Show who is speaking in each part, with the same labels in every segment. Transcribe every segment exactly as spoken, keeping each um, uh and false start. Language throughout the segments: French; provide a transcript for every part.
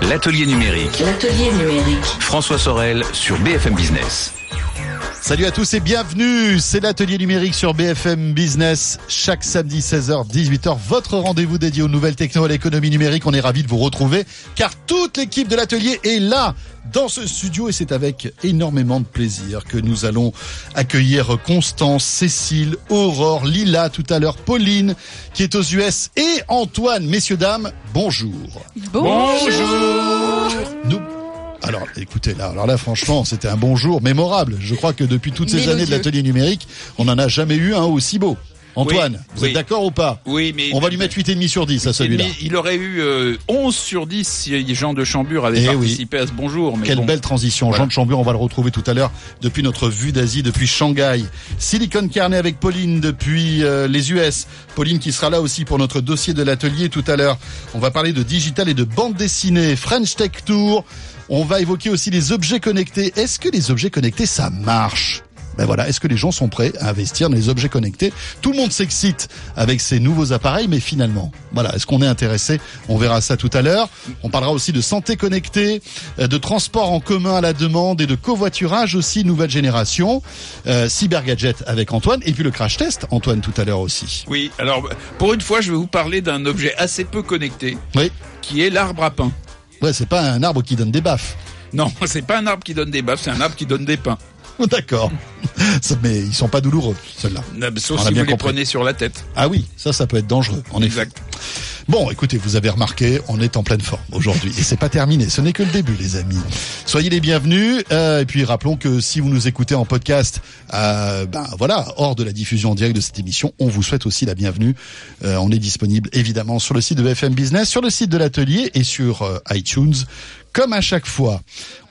Speaker 1: L'atelier numérique.
Speaker 2: L'atelier numérique.
Speaker 1: François Sorel sur B F M Business.
Speaker 3: Salut à tous et bienvenue, c'est l'atelier numérique sur B F M Business, chaque samedi seize heures dix-huit heures, votre rendez-vous dédié aux nouvelles techno, à l'économie numérique. On est ravis de vous retrouver car toute l'équipe de l'atelier est là dans ce studio et c'est avec énormément de plaisir que nous allons accueillir Constance, Cécile, Aurore, Lila tout à l'heure, Pauline qui est aux U S et Antoine. Messieurs, dames, bonjour.
Speaker 2: Bonjour.
Speaker 3: Nous Alors, écoutez, là, alors là, franchement, c'était un bonjour mémorable. Je crois que depuis toutes ces
Speaker 2: Mélodieux.
Speaker 3: années de l'atelier numérique, on n'en a jamais eu un aussi beau. Antoine,
Speaker 4: Oui,
Speaker 3: vous
Speaker 4: oui.
Speaker 3: êtes d'accord ou pas?
Speaker 4: Oui, mais
Speaker 3: On va lui mettre huit virgule cinq sur dix à celui-là.
Speaker 4: Mais il aurait eu euh, onze sur dix si Jean de Chambure avait
Speaker 3: Eh
Speaker 4: participé à ce bonjour. Mais
Speaker 3: Quelle
Speaker 4: bon.
Speaker 3: belle transition.
Speaker 4: Voilà.
Speaker 3: Jean de Chambure, on va le retrouver tout à l'heure depuis notre vue d'Asie, depuis Shanghai. Silicon Carnet avec Pauline depuis euh, les U S. Pauline qui sera là aussi pour notre dossier de l'atelier tout à l'heure. On va parler de digital et de bande dessinée. French Tech Tour. On va évoquer aussi les objets connectés. Est-ce que les objets connectés, ça marche? Ben voilà, est-ce que les gens sont prêts à investir dans les objets connectés? Tout le monde s'excite avec ces nouveaux appareils, mais finalement, voilà, est-ce qu'on est intéressé? On verra ça tout à l'heure. On parlera aussi de santé connectée, de transport en commun à la demande et de covoiturage aussi, nouvelle génération. Euh, cyber gadget avec Antoine et puis le crash test, Antoine, tout à l'heure aussi.
Speaker 4: Oui, alors pour une fois, je vais vous parler d'un objet assez peu connecté,
Speaker 3: Oui,
Speaker 4: qui est l'arbre à pain.
Speaker 3: ouais, c'est pas un arbre qui donne des baffes.
Speaker 4: Non, c'est pas un arbre qui donne des baffes, c'est un arbre qui donne des pains.
Speaker 3: D'accord. Ça, mais ils sont pas douloureux, ceux-là.
Speaker 4: Non, mais Sauf
Speaker 3: On a
Speaker 4: si
Speaker 3: bien
Speaker 4: vous les
Speaker 3: compris.
Speaker 4: prenez sur la tête.
Speaker 3: Ah oui, ça, ça peut être dangereux, en effet.
Speaker 4: Exact.
Speaker 3: Bon, écoutez, vous avez remarqué, on est en pleine forme aujourd'hui. Et c'est pas terminé, ce n'est que le début, les amis. Soyez les bienvenus. Euh, et puis, rappelons que si vous nous écoutez en podcast, euh, ben voilà, hors de la diffusion en direct de cette émission, on vous souhaite aussi la bienvenue. Euh, on est disponible, évidemment, sur le site de B F M Business, sur le site de l'atelier et sur euh, iTunes, comme à chaque fois.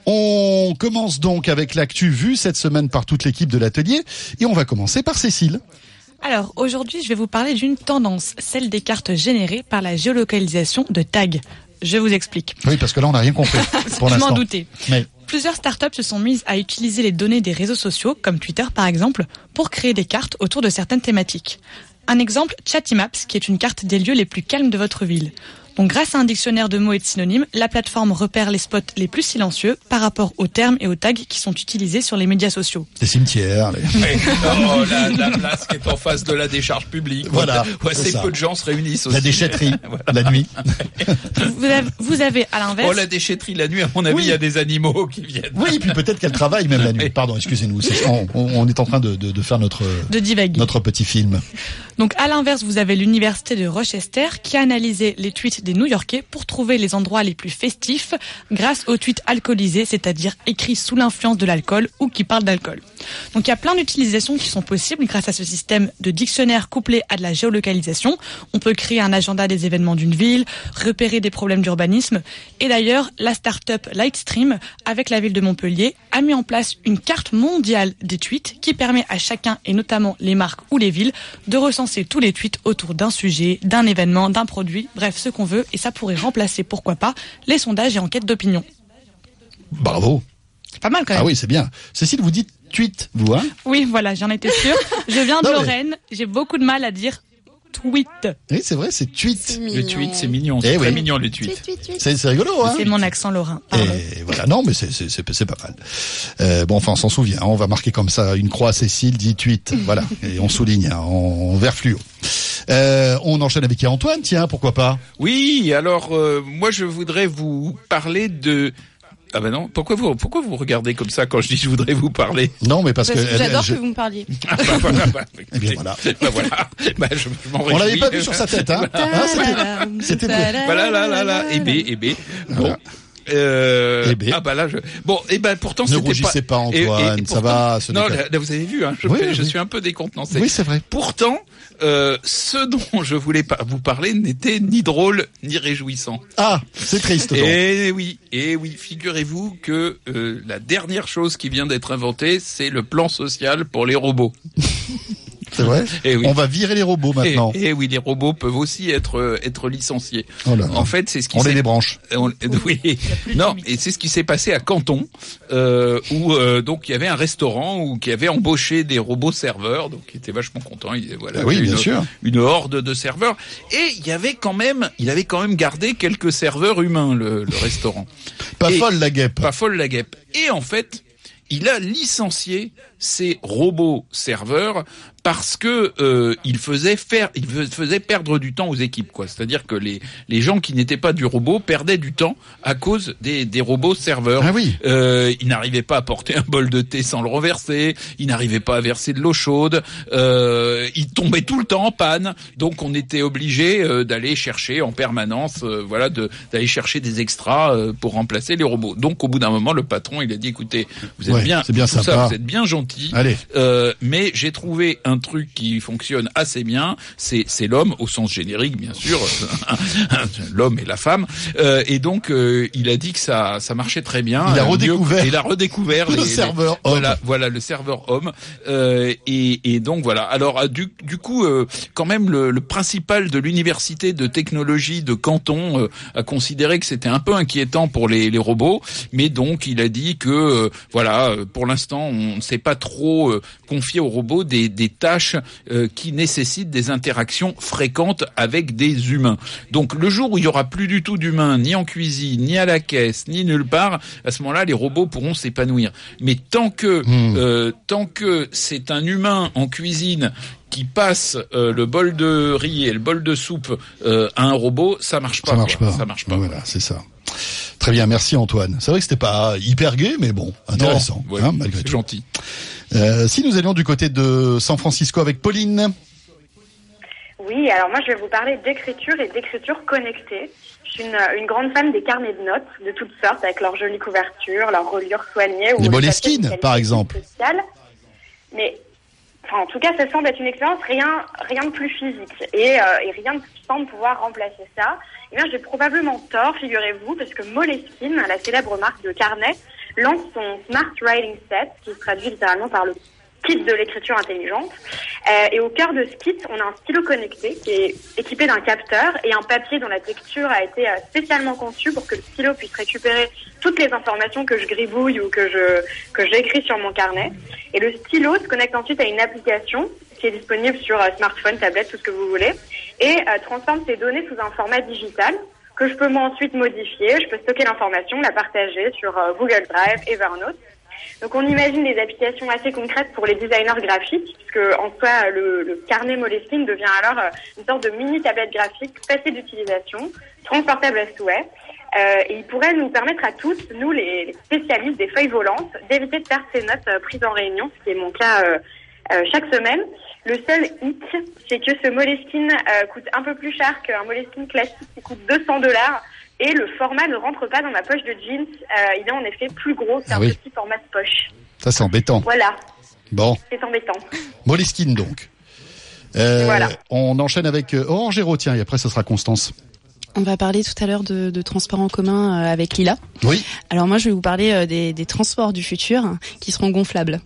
Speaker 3: On commence donc avec l'actu vue cette semaine par toute l'équipe de l'atelier. Et on va commencer par Cécile.
Speaker 5: Alors, aujourd'hui, je vais vous parler d'une tendance, celle des cartes générées par la géolocalisation de tags. Je vous explique.
Speaker 3: Oui, parce que là, on n'a rien compris pour
Speaker 5: Je
Speaker 3: l'instant.
Speaker 5: m'en doutais.
Speaker 3: Mais
Speaker 5: Plusieurs startups se sont mises à utiliser les données des réseaux sociaux, comme Twitter par exemple, pour créer des cartes autour de certaines thématiques. Un exemple, Chattymaps, qui est une carte des lieux les plus calmes de votre ville. Donc, grâce à un dictionnaire de mots et de synonymes, la plateforme repère les spots les plus silencieux par rapport aux termes et aux tags qui sont utilisés sur les médias sociaux.
Speaker 3: les cimetières, les...
Speaker 4: Ouais. Oh, la, la place qui est en face de la décharge publique.
Speaker 3: Voilà,
Speaker 4: Ouais,
Speaker 3: c'est
Speaker 4: assez
Speaker 3: ça.
Speaker 4: peu de gens se réunissent aussi.
Speaker 3: la déchetterie,
Speaker 4: Voilà.
Speaker 3: la nuit.
Speaker 5: Vous avez, vous avez à l'inverse...
Speaker 4: Oh, la déchetterie la nuit, à mon avis, il
Speaker 3: Oui.
Speaker 4: y a des animaux qui viennent.
Speaker 3: Oui, puis peut-être qu'elle travaille même la nuit. Pardon, excusez-nous. c'est- On, on- on est en train de, de, de faire notre,
Speaker 5: de divaguer.
Speaker 3: notre petit film.
Speaker 5: Donc à l'inverse, vous avez l'université de Rochester qui a analysé les tweets des New-Yorkais pour trouver les endroits les plus festifs grâce aux tweets alcoolisés, c'est-à-dire écrits sous l'influence de l'alcool ou qui parlent d'alcool. Donc il y a plein d'utilisations qui sont possibles grâce à ce système de dictionnaire couplé à de la géolocalisation. On peut créer un agenda des événements d'une ville, repérer des problèmes d'urbanisme. Et d'ailleurs, la start-up Lightstream, avec la ville de Montpellier, a mis en place une carte mondiale des tweets qui permet à chacun, et notamment les marques ou les villes, de recenser tous les tweets autour d'un sujet, d'un événement, d'un produit, bref, ce qu'on veut. Et ça pourrait remplacer, pourquoi pas, les sondages et enquêtes d'opinion.
Speaker 3: Bravo.
Speaker 5: C'est pas mal quand même.
Speaker 3: Ah oui, c'est bien. Cécile, vous dites tweet, vous, hein?
Speaker 5: Oui, voilà, j'en étais sûre. Je viens de
Speaker 3: Non, mais-
Speaker 5: Lorraine, j'ai beaucoup de mal à dire tweet.
Speaker 3: Oui, c'est vrai, c'est tweet.
Speaker 4: Le tweet, c'est mignon.
Speaker 3: Eh
Speaker 4: C'est très
Speaker 3: oui.
Speaker 4: mignon, le tweet.
Speaker 3: C'est, c'est rigolo, hein?
Speaker 5: C'est mon accent lorrain. Pardon.
Speaker 3: Et voilà, non, mais c'est, c'est, c'est, c'est pas mal. Euh, bon, enfin, on s'en souvient. hein. On va marquer comme ça une croix Cécile dit tweet. Voilà. Et on souligne hein, en, en vert fluo. Euh, on enchaîne avec Antoine, tiens, pourquoi pas?
Speaker 4: Oui, alors euh, moi je voudrais vous parler de... Ah ben non, pourquoi vous pourquoi vous regardez comme ça quand je dis je voudrais vous parler?
Speaker 3: Non, mais parce,
Speaker 2: Parce
Speaker 3: que...
Speaker 2: que j'adore
Speaker 3: je-
Speaker 2: que vous me parliez.
Speaker 4: Ah bah voilà, bah,
Speaker 3: Eh bien, voilà.
Speaker 4: Bah voilà, bah, je, je m'en
Speaker 3: On l'avait
Speaker 4: réjouis.
Speaker 3: pas vu sur sa tête, hein? Hein, c'était, c'était-
Speaker 4: Voilà, là, là, là, et B, et B. Bon.
Speaker 3: Voilà.
Speaker 4: Euh,
Speaker 3: Eh ben.
Speaker 4: ah bah là je bon et ben pourtant
Speaker 3: Ne
Speaker 4: c'était
Speaker 3: rougissez pas,
Speaker 4: et- et-
Speaker 3: Antoine,
Speaker 4: et
Speaker 3: ça
Speaker 4: pourtant-
Speaker 3: va, ce n'est
Speaker 4: non
Speaker 3: que-
Speaker 4: là, là, vous avez vu hein, je,
Speaker 3: Oui,
Speaker 4: fais-
Speaker 3: oui,
Speaker 4: je
Speaker 3: oui.
Speaker 4: suis un peu décontenancé.
Speaker 3: Oui, c'est vrai.
Speaker 4: Pourtant euh, ce dont je voulais pas vous parler n'était ni drôle ni réjouissant.
Speaker 3: Ah, c'est triste, donc.
Speaker 4: Et oui, et oui, figurez-vous que euh, la dernière chose qui vient d'être inventée, c'est le plan social pour les robots.
Speaker 3: C'est vrai.
Speaker 4: Et oui.
Speaker 3: On va virer les robots maintenant.
Speaker 4: Et, et oui, les robots peuvent aussi être être licenciés.
Speaker 3: Oh là là.
Speaker 4: En fait, c'est ce qui
Speaker 3: on
Speaker 4: s'est...
Speaker 3: les débranche.
Speaker 4: On... Oui. Non, et c'est ce qui s'est passé à Canton, euh, où euh, donc il y avait un restaurant où qui avait embauché des robots serveurs, donc qui était vachement content. Il, voilà,
Speaker 3: ah oui, bien
Speaker 4: une,
Speaker 3: sûr.
Speaker 4: Une horde de serveurs. Et il y avait quand même, il avait quand même gardé quelques serveurs humains, le, le restaurant.
Speaker 3: Pas
Speaker 4: et,
Speaker 3: folle la guêpe.
Speaker 4: Pas folle la guêpe. Et en fait, il a licencié ces robots serveurs parce que euh, il faisait faire, il faisait perdre du temps aux équipes, quoi. C'est-à-dire que les les gens qui n'étaient pas du robot perdaient du temps à cause des des robots serveurs.
Speaker 3: Ah oui.
Speaker 4: Euh, ils n'arrivaient pas à porter un bol de thé sans le renverser. Ils n'arrivaient pas à verser de l'eau chaude. Euh, ils tombaient tout le temps en panne. Donc on était obligé euh, d'aller chercher en permanence, euh, voilà, de d'aller chercher des extras euh, pour remplacer les robots. Donc au bout d'un moment, le patron il a dit écoutez, vous êtes
Speaker 3: ouais,
Speaker 4: bien,
Speaker 3: c'est bien
Speaker 4: tout
Speaker 3: sympa.
Speaker 4: ça, vous êtes bien gentil.
Speaker 3: Allez.
Speaker 4: Euh, mais j'ai trouvé un truc qui fonctionne assez bien, c'est c'est l'homme au sens générique bien sûr, l'homme et la femme, euh, et donc euh, il a dit que ça ça marchait très bien.
Speaker 3: Il a
Speaker 4: euh,
Speaker 3: redécouvert.
Speaker 4: Mieux, il a redécouvert
Speaker 3: le
Speaker 4: les,
Speaker 3: serveur
Speaker 4: les,
Speaker 3: homme.
Speaker 4: Voilà, voilà le serveur homme. Euh, et et donc voilà. Alors du du coup euh, quand même le, le principal de l'université de technologie de Canton euh, a considéré que c'était un peu inquiétant pour les les robots, mais donc il a dit que euh, voilà, pour l'instant on ne sait pas trop euh, confier aux robots des des tâches euh, qui nécessitent des interactions fréquentes avec des humains. Donc le jour où il y aura plus du tout d'humains, ni en cuisine, ni à la caisse, ni nulle part, à ce moment-là, les robots pourront s'épanouir. Mais tant que mmh. euh, tant que c'est un humain en cuisine qui passe euh, le bol de riz et le bol de soupe euh, à un robot, ça marche pas.
Speaker 3: Ça marche
Speaker 4: quoi.
Speaker 3: pas.
Speaker 4: Ça marche pas.
Speaker 3: Voilà, c'est ça. Très bien, merci Antoine. C'est vrai que c'était pas hyper gai, mais bon, intéressant,
Speaker 4: non, ouais,
Speaker 3: hein, malgré
Speaker 4: c'est
Speaker 3: tout.
Speaker 4: Gentil.
Speaker 3: Euh, si nous allions du côté de San Francisco avec Pauline.
Speaker 2: Oui, alors moi je vais vous parler d'écriture et d'écriture connectée. Je suis une, une grande fan des carnets de notes de toutes sortes, avec leurs jolies couvertures, leurs reliures soignées.
Speaker 3: Les Moleskine, par exemple.
Speaker 2: Sociale. Mais, enfin, en tout cas, ça semble être une expérience rien, rien de plus physique et, euh, et rien qui semble pouvoir remplacer ça. Eh bien, j'ai probablement tort, figurez-vous, parce que Moleskine, la célèbre marque de carnet, lance son Smart Writing Set, qui se traduit littéralement par le kit de l'écriture intelligente. Euh, et au cœur de ce kit, on a un stylo connecté qui est équipé d'un capteur et un papier dont la texture a été euh, spécialement conçue pour que le stylo puisse récupérer toutes les informations que je gribouille ou que je que j'écris sur mon carnet. Et le stylo se connecte ensuite à une application qui est disponible sur euh, smartphone, tablette, tout ce que vous voulez, et euh, transforme ces données sous un format digital que je peux moi ensuite modifier. Je peux stocker l'information, la partager sur euh, Google Drive, Evernote. Donc on imagine des applications assez concrètes pour les designers graphiques, puisque en soi le, le carnet Moleskine devient alors une sorte de mini tablette graphique facile d'utilisation, transportable à souhait, euh, et il pourrait nous permettre à tous, nous les, les spécialistes des feuilles volantes, d'éviter de perdre ces notes euh, prises en réunion, ce qui est mon cas euh, euh, chaque semaine. Le seul hic, c'est que ce Moleskine euh, coûte un peu plus cher qu'un Moleskine classique qui coûte deux cents dollars. Et le format ne rentre pas dans ma poche de jeans. Euh, il est en effet plus gros qu'un ah oui. petit format de poche.
Speaker 3: Ça, c'est embêtant.
Speaker 2: Voilà.
Speaker 3: Bon.
Speaker 2: C'est embêtant.
Speaker 3: Moleskine, donc. Euh,
Speaker 2: voilà.
Speaker 3: On enchaîne avec Orange Héros, tiens, et après, ce sera Constance.
Speaker 6: On va parler tout à l'heure de, de transports en commun euh, avec Lila.
Speaker 3: Oui.
Speaker 6: Alors moi, je vais vous parler euh, des, des transports du futur qui seront gonflables.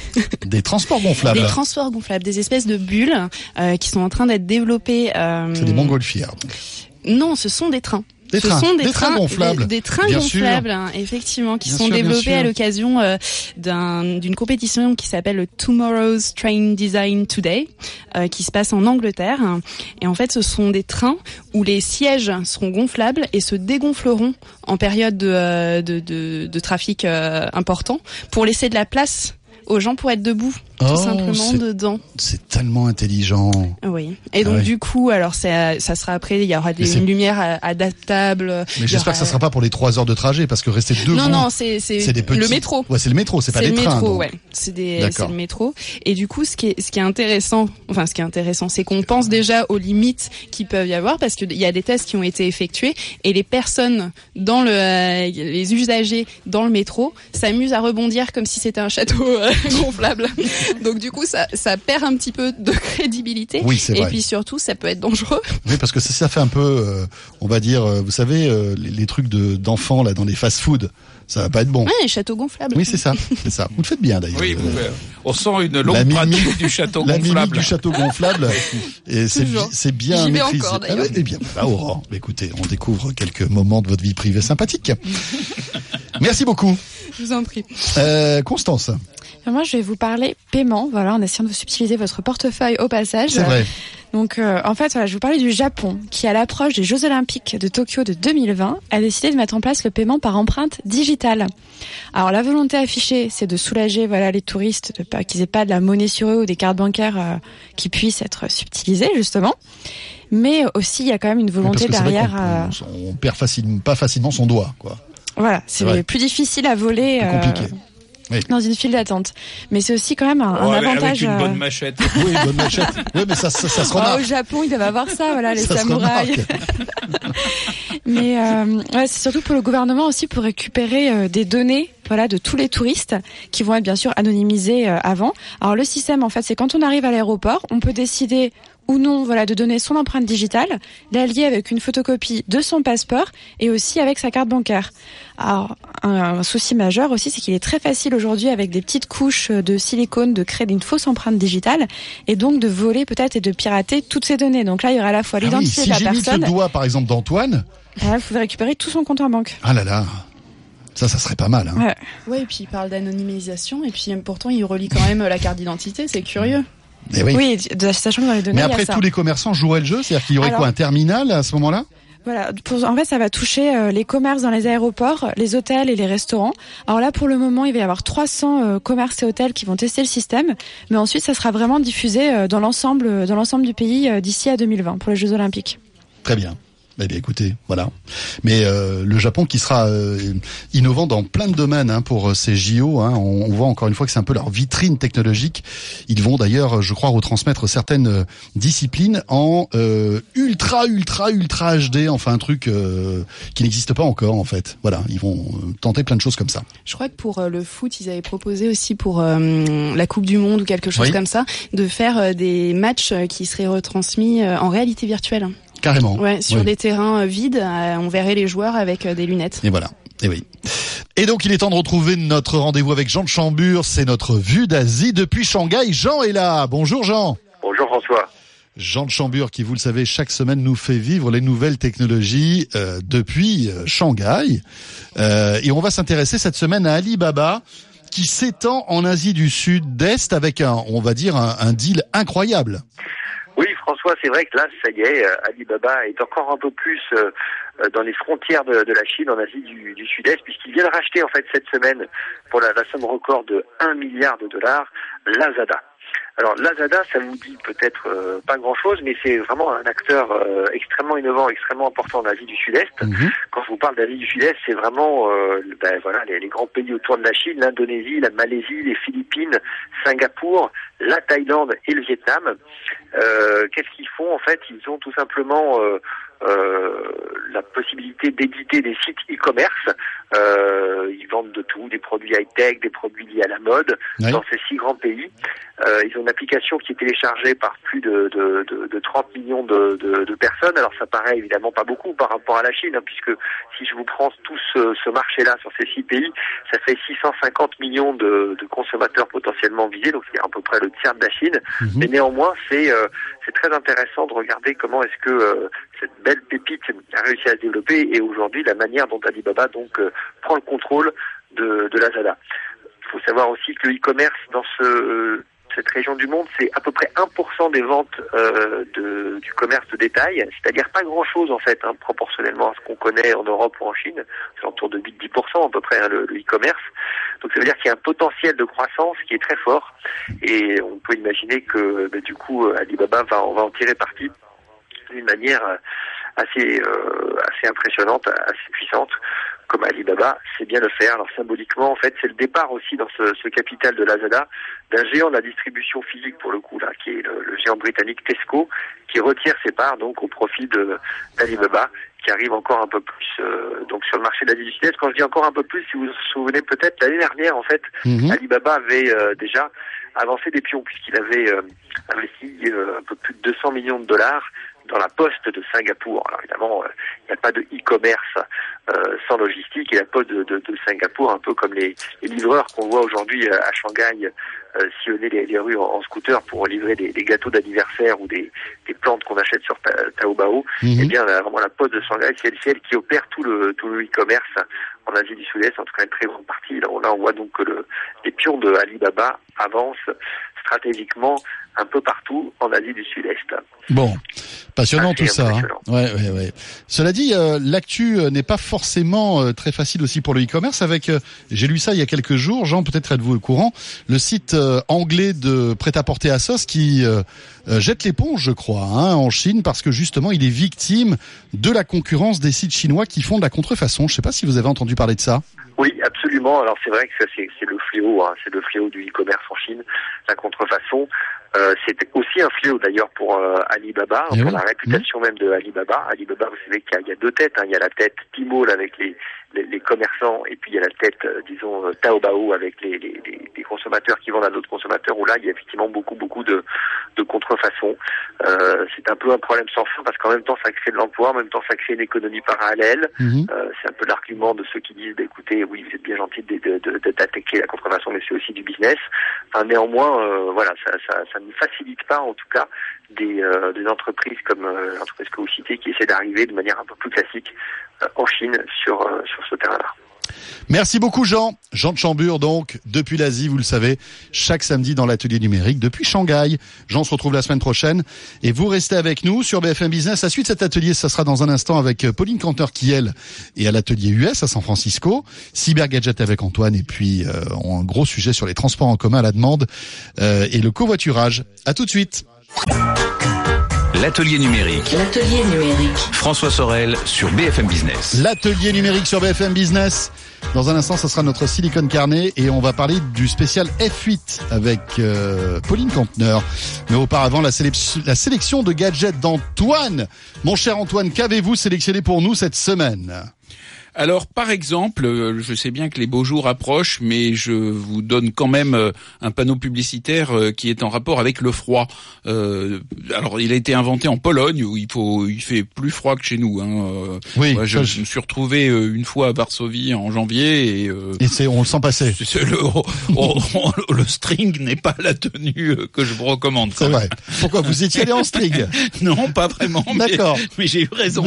Speaker 3: Des transports gonflables.
Speaker 6: Des transports gonflables, des espèces de bulles euh, qui sont en train d'être développées. Euh...
Speaker 3: C'est des montgolfières. Donc.
Speaker 6: Non, ce sont des trains.
Speaker 3: Des
Speaker 6: ce
Speaker 3: trains,
Speaker 6: sont des,
Speaker 3: des
Speaker 6: trains,
Speaker 3: trains gonflables,
Speaker 6: des, des trains
Speaker 3: bien
Speaker 6: gonflables,
Speaker 3: sûr.
Speaker 6: Hein, effectivement, qui
Speaker 3: bien
Speaker 6: sont
Speaker 3: sûr,
Speaker 6: développés à l'occasion euh, d'un, d'une compétition qui s'appelle le Tomorrow's Train Design Today, euh, qui se passe en Angleterre. Et en fait, ce sont des trains où les sièges seront gonflables et se dégonfleront en période de, euh, de, de, de trafic euh, important pour laisser de la place aux gens pour être debout, tout
Speaker 3: oh,
Speaker 6: simplement
Speaker 3: c'est,
Speaker 6: dedans.
Speaker 3: C'est tellement intelligent.
Speaker 6: Oui. Et donc ah ouais. du coup, alors ça, ça sera après, il y aura des, une lumière adaptable.
Speaker 3: Mais j'espère
Speaker 6: aura...
Speaker 3: que ça sera pas pour les trois heures de trajet, parce que rester debout.
Speaker 6: Non, non, c'est c'est, c'est des petits... le métro.
Speaker 3: Ouais, c'est le métro, c'est, c'est pas
Speaker 6: des
Speaker 3: les trains.
Speaker 6: Métro,
Speaker 3: donc.
Speaker 6: ouais. C'est des, D'accord. c'est le métro. Et du coup, ce qui est, ce qui est intéressant, enfin ce qui est intéressant, c'est qu'on pense déjà aux limites qui peuvent y avoir, parce que il y a des tests qui ont été effectués et les personnes dans le, euh, les usagers dans le métro s'amusent à rebondir comme si c'était un château euh, gonflable. Donc du coup, ça, ça perd un petit peu de crédibilité.
Speaker 3: Oui, c'est
Speaker 6: et
Speaker 3: vrai.
Speaker 6: puis surtout, ça peut être dangereux.
Speaker 3: Oui, parce que ça, ça fait un peu, euh, on va dire, euh, vous savez, euh, les, les trucs de, d'enfants là dans les fast-food, ça va pas être bon.
Speaker 6: Ouais, les châteaux gonflables.
Speaker 3: Oui, c'est ça, c'est ça. Vous le faites bien d'ailleurs.
Speaker 4: Oui,
Speaker 3: Euh,
Speaker 4: vous, euh, on sent une longue
Speaker 3: la mimique-
Speaker 4: pratique du château
Speaker 3: La mimique
Speaker 4: gonflable.
Speaker 3: du château gonflable, et c'est,
Speaker 6: Toujours.
Speaker 3: c'est bien
Speaker 6: J'y vais
Speaker 3: maîtrisé.
Speaker 6: encore, d'ailleurs.
Speaker 3: Ah ouais, eh bien, bah, Aurore, bah, écoutez, on découvre quelques moments de votre vie privée sympathique. Merci beaucoup.
Speaker 6: Je vous en prie.
Speaker 3: Euh, Constance,
Speaker 5: Moi, je vais vous parler paiement, voilà, en essayant de subtiliser votre portefeuille au passage.
Speaker 3: c'est vrai.
Speaker 5: Donc, euh, en fait, voilà, je vais vous parler du Japon, qui, à l'approche des Jeux Olympiques de Tokyo de deux mille vingt, a décidé de mettre en place le paiement par empreinte digitale. Alors, la volonté affichée, c'est de soulager, voilà, les touristes, de pas qu'ils aient pas de la monnaie sur eux ou des cartes bancaires euh, qui puissent être subtilisées, justement. Mais aussi, il y a quand même une
Speaker 3: Oui,
Speaker 5: volonté
Speaker 3: parce que c'est vrai
Speaker 5: derrière. euh,
Speaker 3: qu'on- on, on perd facilement, pas facilement son doigt, quoi.
Speaker 5: Voilà,
Speaker 3: C'est vrai.
Speaker 5: c'est plus difficile à voler.
Speaker 3: C'est compliqué.
Speaker 5: euh,
Speaker 3: Oui.
Speaker 5: Dans une file d'attente. Mais c'est aussi quand même un,
Speaker 4: Oh,
Speaker 5: un
Speaker 4: avec-
Speaker 5: avantage.
Speaker 4: Avec une
Speaker 5: euh,
Speaker 4: bonne machette.
Speaker 3: Oui, bonne machette. Oui, mais ça, ça, ça se
Speaker 5: Oh,
Speaker 3: remarque.
Speaker 5: au Japon, ils doivent avoir ça, voilà, les
Speaker 3: Ça se
Speaker 5: samouraïs.
Speaker 3: remarque.
Speaker 5: Mais euh, ouais, c'est surtout pour le gouvernement aussi pour récupérer euh, des données, voilà, de tous les touristes qui vont être bien sûr anonymisés euh, avant. Alors le système, en fait, c'est quand on arrive à l'aéroport, on peut décider ou non, voilà, de donner son empreinte digitale, l'allier avec une photocopie de son passeport et aussi avec sa carte bancaire. Alors, un, un souci majeur aussi, c'est qu'il est très facile aujourd'hui avec des petites couches de silicone de créer une fausse empreinte digitale et donc de voler peut-être et de pirater toutes ces données. Donc là, il y aura à la fois
Speaker 3: Ah oui,
Speaker 5: l'identité
Speaker 3: si
Speaker 5: de la
Speaker 3: j'imite
Speaker 5: personne,
Speaker 3: le doigt, par exemple, d'Antoine,
Speaker 5: et là, il faudrait récupérer tout son compte en banque.
Speaker 3: ah là là, ça, ça serait pas mal. Hein.
Speaker 5: Ouais.
Speaker 6: Ouais, et puis il parle d'anonymisation, et puis pourtant il relie quand même la carte d'identité, c'est curieux.
Speaker 3: Eh oui.
Speaker 5: Oui, de, sachant que dans les données,
Speaker 3: Mais
Speaker 5: il y a
Speaker 3: après,
Speaker 5: ça.
Speaker 3: tous les commerçants joueraient le jeu, c'est-à-dire qu'il y aurait
Speaker 5: Alors-
Speaker 3: quoi, un terminal à ce moment-là?
Speaker 5: Voilà, pour, en fait, ça va toucher euh, les commerces dans les aéroports, les hôtels et les restaurants. Alors là, pour le moment, il va y avoir trois cents euh, commerces et hôtels qui vont tester le système, mais ensuite, ça sera vraiment diffusé euh, dans l'ensemble, euh, dans l'ensemble du pays euh, d'ici à deux mille vingt pour les Jeux Olympiques.
Speaker 3: Très bien. Eh bien, écoutez, voilà. Mais euh, le Japon qui sera euh, innovant dans plein de domaines hein, pour euh, ces J O. Hein, on, on voit encore une fois que c'est un peu leur vitrine technologique. Ils vont d'ailleurs, je crois, retransmettre certaines euh, disciplines en euh, ultra, ultra, ultra H D. Enfin, un truc euh, qui n'existe pas encore, en fait. Voilà, ils vont euh, tenter plein de choses comme ça.
Speaker 6: Je crois que pour euh, le foot, ils avaient proposé aussi pour euh, la Coupe du Monde ou quelque chose
Speaker 3: Oui.
Speaker 6: comme ça, de faire euh, des matchs euh, qui seraient retransmis euh, en réalité virtuelle.
Speaker 3: Carrément.
Speaker 6: Ouais, sur
Speaker 3: Oui.
Speaker 6: des terrains euh, vides, euh, on verrait les joueurs avec euh, des lunettes.
Speaker 3: Et voilà. Et oui. Et donc, il est temps de retrouver notre rendez-vous avec Jean de Chambure. C'est notre vue d'Asie depuis Shanghai. Jean est là. Bonjour, Jean.
Speaker 7: Bonjour François.
Speaker 3: Jean de Chambure qui, vous le savez, chaque semaine nous fait vivre les nouvelles technologies euh, depuis euh, Shanghai. Euh, et on va s'intéresser cette semaine à Alibaba qui s'étend en Asie du Sud-Est avec un, on va dire, un, un deal incroyable.
Speaker 7: Oui François, c'est vrai que là, ça y est, euh, Alibaba est encore un peu plus euh, euh, dans les frontières de, de la Chine, en Asie du, du Sud-Est, puisqu'il vient de racheter en fait cette semaine, pour la, la somme record de un milliard de dollars, Lazada. Alors Lazada, ça vous dit peut-être euh, pas grand-chose, mais c'est vraiment un acteur euh, extrêmement innovant, extrêmement important en Asie du Sud-Est.
Speaker 3: Mmh.
Speaker 7: Quand je vous parle d'Asie du Sud-Est, c'est vraiment euh, ben, voilà, les, les grands pays autour de la Chine, l'Indonésie, la Malaisie, les Philippines, Singapour, la Thaïlande et le Vietnam. Euh, qu'est-ce qu'ils font en fait? Ils ont tout simplement euh, euh, la possibilité d'éditer des sites e-commerce. Euh, ils vendent de tout, des produits high-tech, des produits liés à la mode,
Speaker 3: Oui.
Speaker 7: dans ces six grands pays. Euh, ils ont une application qui est téléchargée par plus de, de, de, de trente millions de, de, de personnes. Alors ça paraît évidemment pas beaucoup par rapport à la Chine, hein, puisque si je vous prends tout ce, ce marché-là sur ces six pays, ça fait six cent cinquante millions de, de consommateurs potentiellement visés, donc c'est à peu près le tiers de la Chine.
Speaker 3: Mmh.
Speaker 7: Mais néanmoins, c'est euh, c'est très intéressant de regarder comment est-ce que euh, cette belle pépite a réussi à se développer et aujourd'hui la manière dont Alibaba donc euh, prend le contrôle de, de Lazada. Il faut savoir aussi que le e-commerce dans ce euh, cette région du monde, c'est à peu près un pour cent des ventes euh, de, du commerce de détail, c'est-à-dire pas grand-chose en fait, hein, proportionnellement à ce qu'on connaît en Europe ou en Chine, c'est autour de huit à dix pour cent à peu près hein, le, le e-commerce. Donc ça veut dire qu'il y a un potentiel de croissance qui est très fort et on peut imaginer que bah, du coup Alibaba va, on va en tirer parti d'une manière assez euh, assez impressionnante, assez puissante. Comme Alibaba sait bien le faire. Alors symboliquement, en fait, c'est le départ aussi dans ce, ce capital de Lazada d'un géant de la distribution physique pour le coup là, qui est le, le géant britannique Tesco, qui retire ses parts donc au profit de d'Alibaba, qui arrive encore un peu plus euh, donc sur le marché de l'Asie du Sud-Est. Quand je dis encore un peu plus, si vous vous souvenez peut-être l'année dernière, en fait,
Speaker 3: Mmh.
Speaker 7: Alibaba avait euh, déjà avancer des pions, puisqu'il avait euh, investi euh, un peu plus de deux cents millions de dollars dans la poste de Singapour. Alors évidemment, il euh, n'y a pas de e-commerce euh, sans logistique, et la poste de, de, de Singapour, un peu comme les, les livreurs qu'on voit aujourd'hui à Shanghai euh, sillonner les, les rues en, en scooter pour livrer des, des gâteaux d'anniversaire ou des, des plantes qu'on achète sur Taobao. Mm-hmm. Eh bien, vraiment la poste de Shanghai, c'est elle qui opère tout le tout le e-commerce en Asie du Sud-Est, en tout cas une très grande partie. Là, là on voit donc que le, les pions de Alibaba avancent stratégiquement un peu partout en Asie du Sud-Est.
Speaker 3: Bon, passionnant
Speaker 7: ah,
Speaker 3: tout ça.
Speaker 7: Passionnant.
Speaker 3: Hein. Ouais, ouais, ouais. Cela dit, euh, l'actu euh, n'est pas forcément euh, très facile aussi pour le e-commerce. Avec, euh, j'ai lu ça il y a quelques jours. Jean, peut-être êtes-vous au courant. Le site euh, anglais de prêt-à-porter Asos qui euh, euh, jette l'éponge, je crois, hein, en Chine, parce que justement, il est victime de la concurrence des sites chinois qui font de la contrefaçon. Je ne sais pas si vous avez entendu parler de ça.
Speaker 7: Oui, absolument. Alors c'est vrai que ça, c'est, c'est le fléau, hein. C'est le fléau du e-commerce en Chine, la contrefaçon. Euh, c'est aussi un fléau d'ailleurs pour euh, Alibaba, pour oui. la réputation mmh. même de Alibaba. Alibaba, vous savez qu'il y a, il y a deux têtes. Hein. Il y a la tête Tmall avec les, les, les commerçants, et puis il y a la tête, euh, disons, Taobao avec les, les, les consommateurs qui vendent à d'autres consommateurs, où là, il y a effectivement beaucoup, beaucoup de, de contrefaçon. Euh, c'est un peu un problème sans fin, parce qu'en même temps, ça crée de l'emploi, en même temps, ça crée une économie parallèle. Mmh. Euh, c'est un peu l'argument de ceux qui disent, bah, écoutez, oui, vous êtes bien gentil de, de, de, de, d'attaquer la contrefaçon, mais c'est aussi du business. Enfin, néanmoins, euh, voilà, ça, ça, ça ne facilite pas, en tout cas, des, euh, des entreprises comme euh, l'entreprise que vous citez, qui essaient d'arriver de manière un peu plus classique euh, en Chine sur euh, sur ce terrain-là.
Speaker 3: Merci beaucoup Jean. Jean de Chambure donc, depuis l'Asie, vous le savez, chaque samedi dans l'atelier numérique depuis Shanghai. Jean se retrouve la semaine prochaine et vous restez avec nous sur B F M Business. La suite de cet atelier, ça sera dans un instant avec Pauline Canteur-Kiel et à l'atelier U S à San Francisco. Cyber Gadget avec Antoine et puis euh, un gros sujet sur les transports en commun à la demande euh, et le covoiturage. À tout de suite.
Speaker 1: L'atelier numérique.
Speaker 8: L'atelier numérique.
Speaker 1: François Sorel sur B F M Business.
Speaker 3: L'atelier numérique sur B F M Business. Dans un instant, ce sera notre Silicon Carnet et on va parler du spécial F huit avec euh, Pauline Canteur. Mais auparavant, la, sélec- la sélection de gadgets d'Antoine. Mon cher Antoine, qu'avez-vous sélectionné pour nous cette semaine ?
Speaker 4: Alors, par exemple, je sais bien que les beaux jours approchent, mais je vous donne quand même un panneau publicitaire qui est en rapport avec le froid. Euh, alors, il a été inventé en Pologne, où il faut, il fait plus froid que chez nous. Hein.
Speaker 3: Oui.
Speaker 4: Moi, je, je me suis retrouvé une fois à Varsovie en janvier et, euh,
Speaker 3: et c'est, on le sent passer.
Speaker 4: C'est le, oh, oh, oh, le string n'est pas la tenue que je vous recommande.
Speaker 3: C'est vrai. Pourquoi vous étiez allé en string?
Speaker 4: Non, pas vraiment.
Speaker 3: D'accord.
Speaker 4: Mais, mais j'ai eu raison.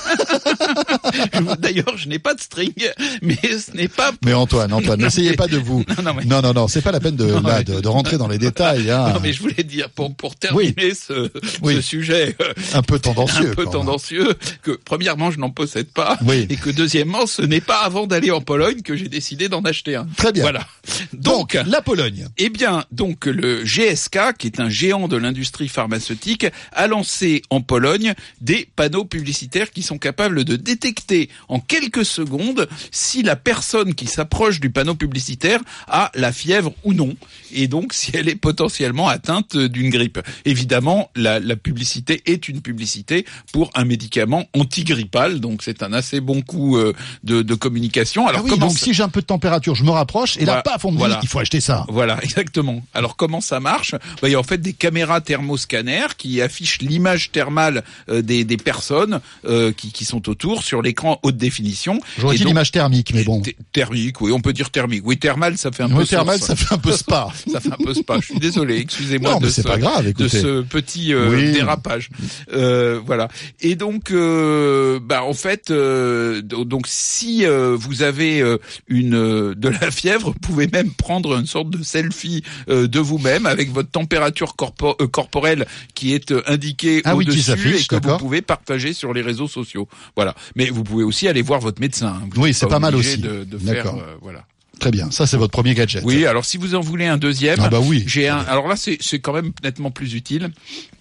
Speaker 4: D'ailleurs, je n'ai pas de string, mais ce n'est pas...
Speaker 3: Mais Antoine, Antoine, n'essayez pas de vous...
Speaker 4: Non, non, mais...
Speaker 3: non, non, non, c'est pas la peine de, non, là, mais... de, de rentrer dans les détails. Hein.
Speaker 4: Non, mais je voulais dire, pour, pour terminer oui. ce,
Speaker 3: oui.
Speaker 4: ce sujet... Euh,
Speaker 3: un peu tendancieux.
Speaker 4: Un peu tendancieux, que premièrement, je n'en possède pas,
Speaker 3: oui.
Speaker 4: et que deuxièmement, ce n'est pas avant d'aller en Pologne que j'ai décidé d'en acheter un.
Speaker 3: Très bien.
Speaker 4: Voilà.
Speaker 3: Donc, donc la Pologne.
Speaker 4: Eh bien, donc le G S K, qui est un géant de l'industrie pharmaceutique, a lancé en Pologne des panneaux publicitaires qui sont capables de détecter en quelques secondes si la personne qui s'approche du panneau publicitaire a la fièvre ou non, et donc si elle est potentiellement atteinte d'une grippe. Évidemment, la, la publicité est une publicité pour un médicament antigrippal, donc c'est un assez bon coup euh, de, de communication. Alors
Speaker 3: ah oui,
Speaker 4: comment
Speaker 3: donc
Speaker 4: ça...
Speaker 3: si j'ai un peu de température, je me rapproche, et
Speaker 4: voilà,
Speaker 3: là, paf, on me
Speaker 4: voilà.
Speaker 3: dit qu'il faut acheter ça.
Speaker 4: Voilà, exactement. Alors comment ça marche ? Bah, il y a en fait des caméras thermoscanners qui affichent l'image thermale euh, des, des personnes euh, qui, qui sont autour sur l'écran haute définition.
Speaker 3: J'aurais dit l'image thermique, mais bon.
Speaker 4: Thermique, oui, on peut dire thermique. Oui, thermal, ça fait un
Speaker 3: oui,
Speaker 4: peu
Speaker 3: thermal, ça fait un peu spa.
Speaker 4: Ça fait un peu spa. Je suis désolé, excusez-moi
Speaker 3: non,
Speaker 4: de,
Speaker 3: c'est
Speaker 4: ce,
Speaker 3: pas grave,
Speaker 4: de ce petit euh, oui. dérapage. Euh, voilà. Et donc, euh, bah en fait, euh, donc si euh, vous avez euh, une euh, de la fièvre, vous pouvez même prendre une sorte de selfie euh, de vous-même avec votre température corpo- euh, corporelle qui est euh, indiquée
Speaker 3: ah
Speaker 4: au-dessus
Speaker 3: oui,
Speaker 4: et que
Speaker 3: d'accord.
Speaker 4: vous pouvez partager sur les réseaux sociaux. Voilà. Mais vous pouvez aussi aller voir votre médecin. Vous
Speaker 3: oui, c'est pas, pas mal aussi.
Speaker 4: De, de faire, euh, voilà.
Speaker 3: Très bien, ça c'est votre premier gadget.
Speaker 4: Oui, alors si vous en voulez un deuxième,
Speaker 3: ah bah oui.
Speaker 4: j'ai un. Alors là, c'est c'est quand même nettement plus utile.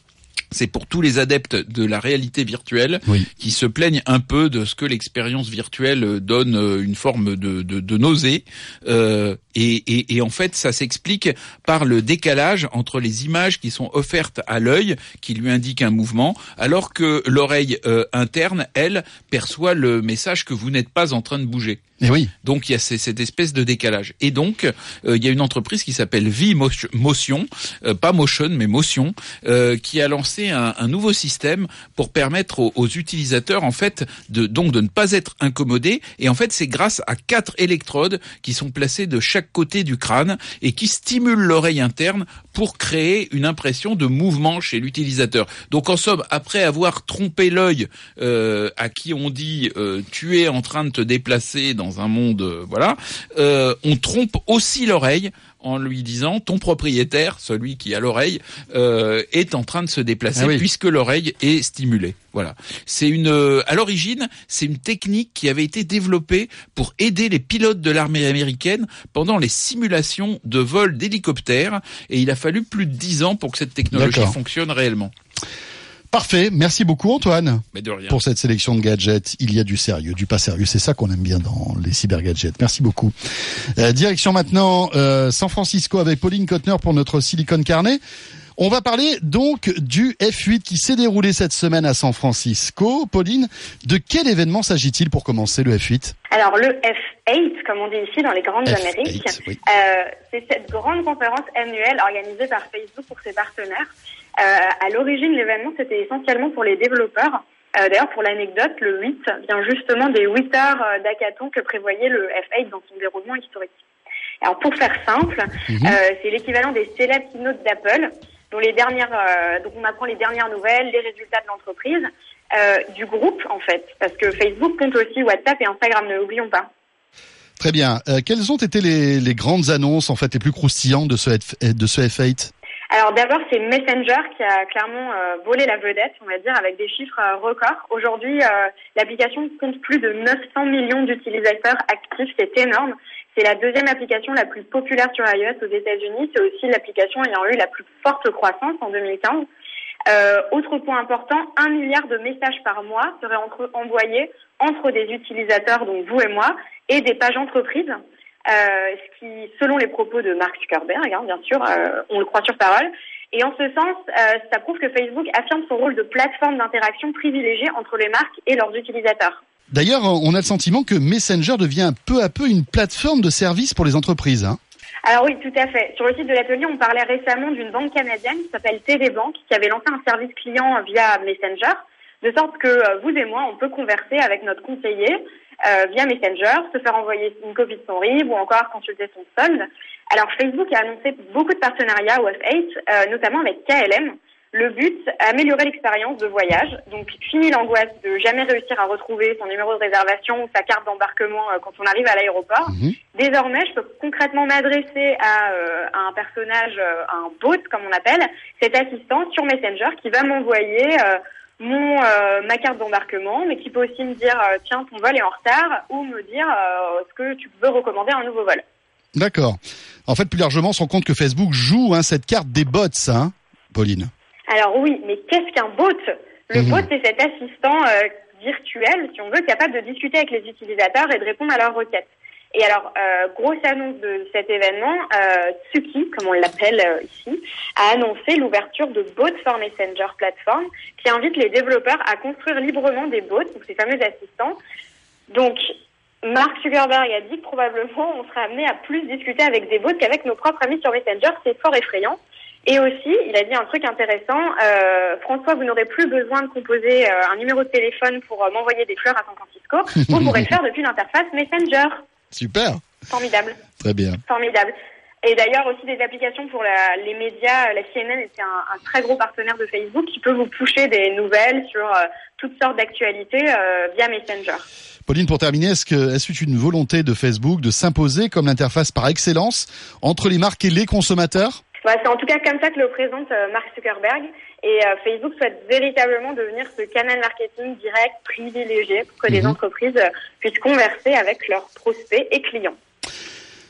Speaker 4: C'est pour tous les adeptes de la réalité virtuelle
Speaker 3: oui.
Speaker 4: qui se plaignent un peu de ce que l'expérience virtuelle donne une forme de, de, de nausée. Euh, et, et, et en fait, ça s'explique par le décalage entre les images qui sont offertes à l'œil, qui lui indiquent un mouvement, alors que l'oreille euh, interne, elle, perçoit le message que vous n'êtes pas en train de bouger.
Speaker 3: Et oui.
Speaker 4: Donc il y a ces, cette espèce de décalage. Et donc euh, il y a une entreprise qui s'appelle V-Motion, euh, pas Motion mais Motion, euh, qui a lancé un, un nouveau système pour permettre aux, aux utilisateurs en fait de donc de ne pas être incommodés. Et en fait c'est grâce à quatre électrodes qui sont placées de chaque côté du crâne et qui stimulent l'oreille interne pour créer une impression de mouvement chez l'utilisateur. Donc en somme, après avoir trompé l'œil euh, à qui on dit euh, tu es en train de te déplacer dans dans un monde, euh, voilà, euh, on trompe aussi l'oreille en lui disant ton propriétaire, celui qui a l'oreille, euh, est en train de se déplacer ah oui. puisque l'oreille est stimulée. Voilà. C'est une, euh, à l'origine, c'est une technique qui avait été développée pour aider les pilotes de l'armée américaine pendant les simulations de vol d'hélicoptères, et il a fallu plus de dix ans pour que cette technologie D'accord. fonctionne réellement.
Speaker 3: Parfait, merci beaucoup Antoine
Speaker 4: Mais de rien.
Speaker 3: pour cette sélection de gadgets. Il y a du sérieux, du pas sérieux, c'est ça qu'on aime bien dans les cybergadgets. Merci beaucoup. Euh, direction maintenant euh, San Francisco avec Pauline Kotner pour notre Silicon Carnet. On va parler donc du F huit qui s'est déroulé cette semaine à San Francisco. Pauline, de quel événement s'agit-il pour commencer le F huit ?
Speaker 2: Alors le F huit, comme on dit ici dans les grandes
Speaker 3: F
Speaker 2: Amériques,
Speaker 3: huit, oui.
Speaker 2: euh, c'est cette grande conférence annuelle organisée par Facebook pour ses partenaires. Euh, à l'origine, l'événement, c'était essentiellement pour les développeurs. Euh, d'ailleurs, pour l'anecdote, le huit vient justement des huit heures d'hackathon que prévoyait le F huit dans son déroulement historique. Alors, pour faire simple, mm-hmm. euh, c'est l'équivalent des célèbres keynotes d'Apple, dont les dernières, euh, donc on apprend les dernières nouvelles, les résultats de l'entreprise, euh, du groupe, en fait. Parce que Facebook compte aussi WhatsApp et Instagram, ne l'oublions pas.
Speaker 3: Très bien. Euh, quelles ont été les, les grandes annonces, en fait, les plus croustillantes de ce, F, de ce F huit ?
Speaker 2: Alors d'abord, c'est Messenger qui a clairement euh, volé la vedette, on va dire, avec des chiffres euh, records. Aujourd'hui, euh, l'application compte plus de neuf cents millions d'utilisateurs actifs, c'est énorme. C'est la deuxième application la plus populaire sur iOS aux États-Unis. C'est aussi l'application ayant eu la plus forte croissance en deux mille quinze. Euh, autre point important, un milliard de messages par mois seraient entre, envoyés entre des utilisateurs, donc vous et moi, et des pages entreprises. Euh, ce qui, selon les propos de Mark Zuckerberg, hein, bien sûr, euh, on le croit sur parole. Et en ce sens, euh, ça prouve que Facebook affirme son rôle de plateforme d'interaction privilégiée entre les marques et leurs utilisateurs.
Speaker 3: D'ailleurs, on a le sentiment que Messenger devient peu à peu une plateforme de service pour les entreprises, hein.
Speaker 2: Alors oui, tout à fait. Sur le site de l'atelier, on parlait récemment d'une banque canadienne qui s'appelle T D Bank, qui avait lancé un service client via Messenger, de sorte que euh, vous et moi, on peut converser avec notre conseiller Euh, via Messenger, se faire envoyer une copie de son R I B ou encore consulter son solde. Alors Facebook a annoncé beaucoup de partenariats au F huit, euh, notamment avec K L M. Le but, améliorer l'expérience de voyage. Donc fini l'angoisse de jamais réussir à retrouver son numéro de réservation ou sa carte d'embarquement euh, quand on arrive à l'aéroport. Mmh. Désormais, je peux concrètement m'adresser à, euh, à un personnage, euh, à un bot comme on appelle, cet assistant sur Messenger qui va m'envoyer euh, mon euh, ma carte d'embarquement, mais qui peut aussi me dire euh, tiens, ton vol est en retard, ou me dire euh, est-ce que tu peux recommander un nouveau vol.
Speaker 3: D'accord. En fait, plus largement, on se rend compte que Facebook joue hein, cette carte des bots, hein, Pauline.
Speaker 2: Alors oui, mais qu'est-ce qu'un bot ? Le mmh. bot, c'est cet assistant euh, virtuel, si on veut, capable de discuter avec les utilisateurs et de répondre à leurs requêtes. Et alors, euh, grosse annonce de cet événement, euh, Tsuki, comme on l'appelle euh, ici, a annoncé l'ouverture de Bots for Messenger Platform, qui invite les développeurs à construire librement des bots, donc ces fameux assistants. Donc, Mark Zuckerberg a dit que probablement on sera amené à plus discuter avec des bots qu'avec nos propres amis sur Messenger. C'est fort effrayant. Et aussi, il a dit un truc intéressant, euh, François, vous n'aurez plus besoin de composer euh, un numéro de téléphone pour euh, m'envoyer des fleurs à San Francisco. Vous pourrez le faire depuis l'interface Messenger.
Speaker 3: Super.
Speaker 2: Formidable.
Speaker 3: Très bien.
Speaker 2: Formidable. Et d'ailleurs aussi des applications pour la, les médias. La C N N était un, un très gros partenaire de Facebook qui peut vous pusher des nouvelles sur euh, toutes sortes d'actualités euh, via Messenger.
Speaker 3: Pauline, pour terminer, est-ce que est-ce que une volonté de Facebook de s'imposer comme l'interface par excellence entre les marques et les consommateurs ?
Speaker 2: Bah, c'est en tout cas comme ça que le présente euh, Mark Zuckerberg. Et euh, Facebook souhaite véritablement devenir ce canal marketing direct privilégié pour que mmh. les entreprises euh, puissent converser avec leurs prospects et clients.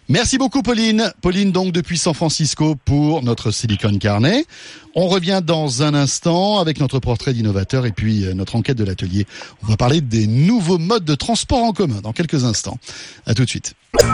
Speaker 3: Merci beaucoup Pauline. Pauline donc depuis San Francisco pour notre Silicon Carnet. On revient dans un instant avec notre portrait d'innovateur et puis notre enquête de l'atelier. On va parler des nouveaux modes de transport en commun dans quelques instants. À tout de suite.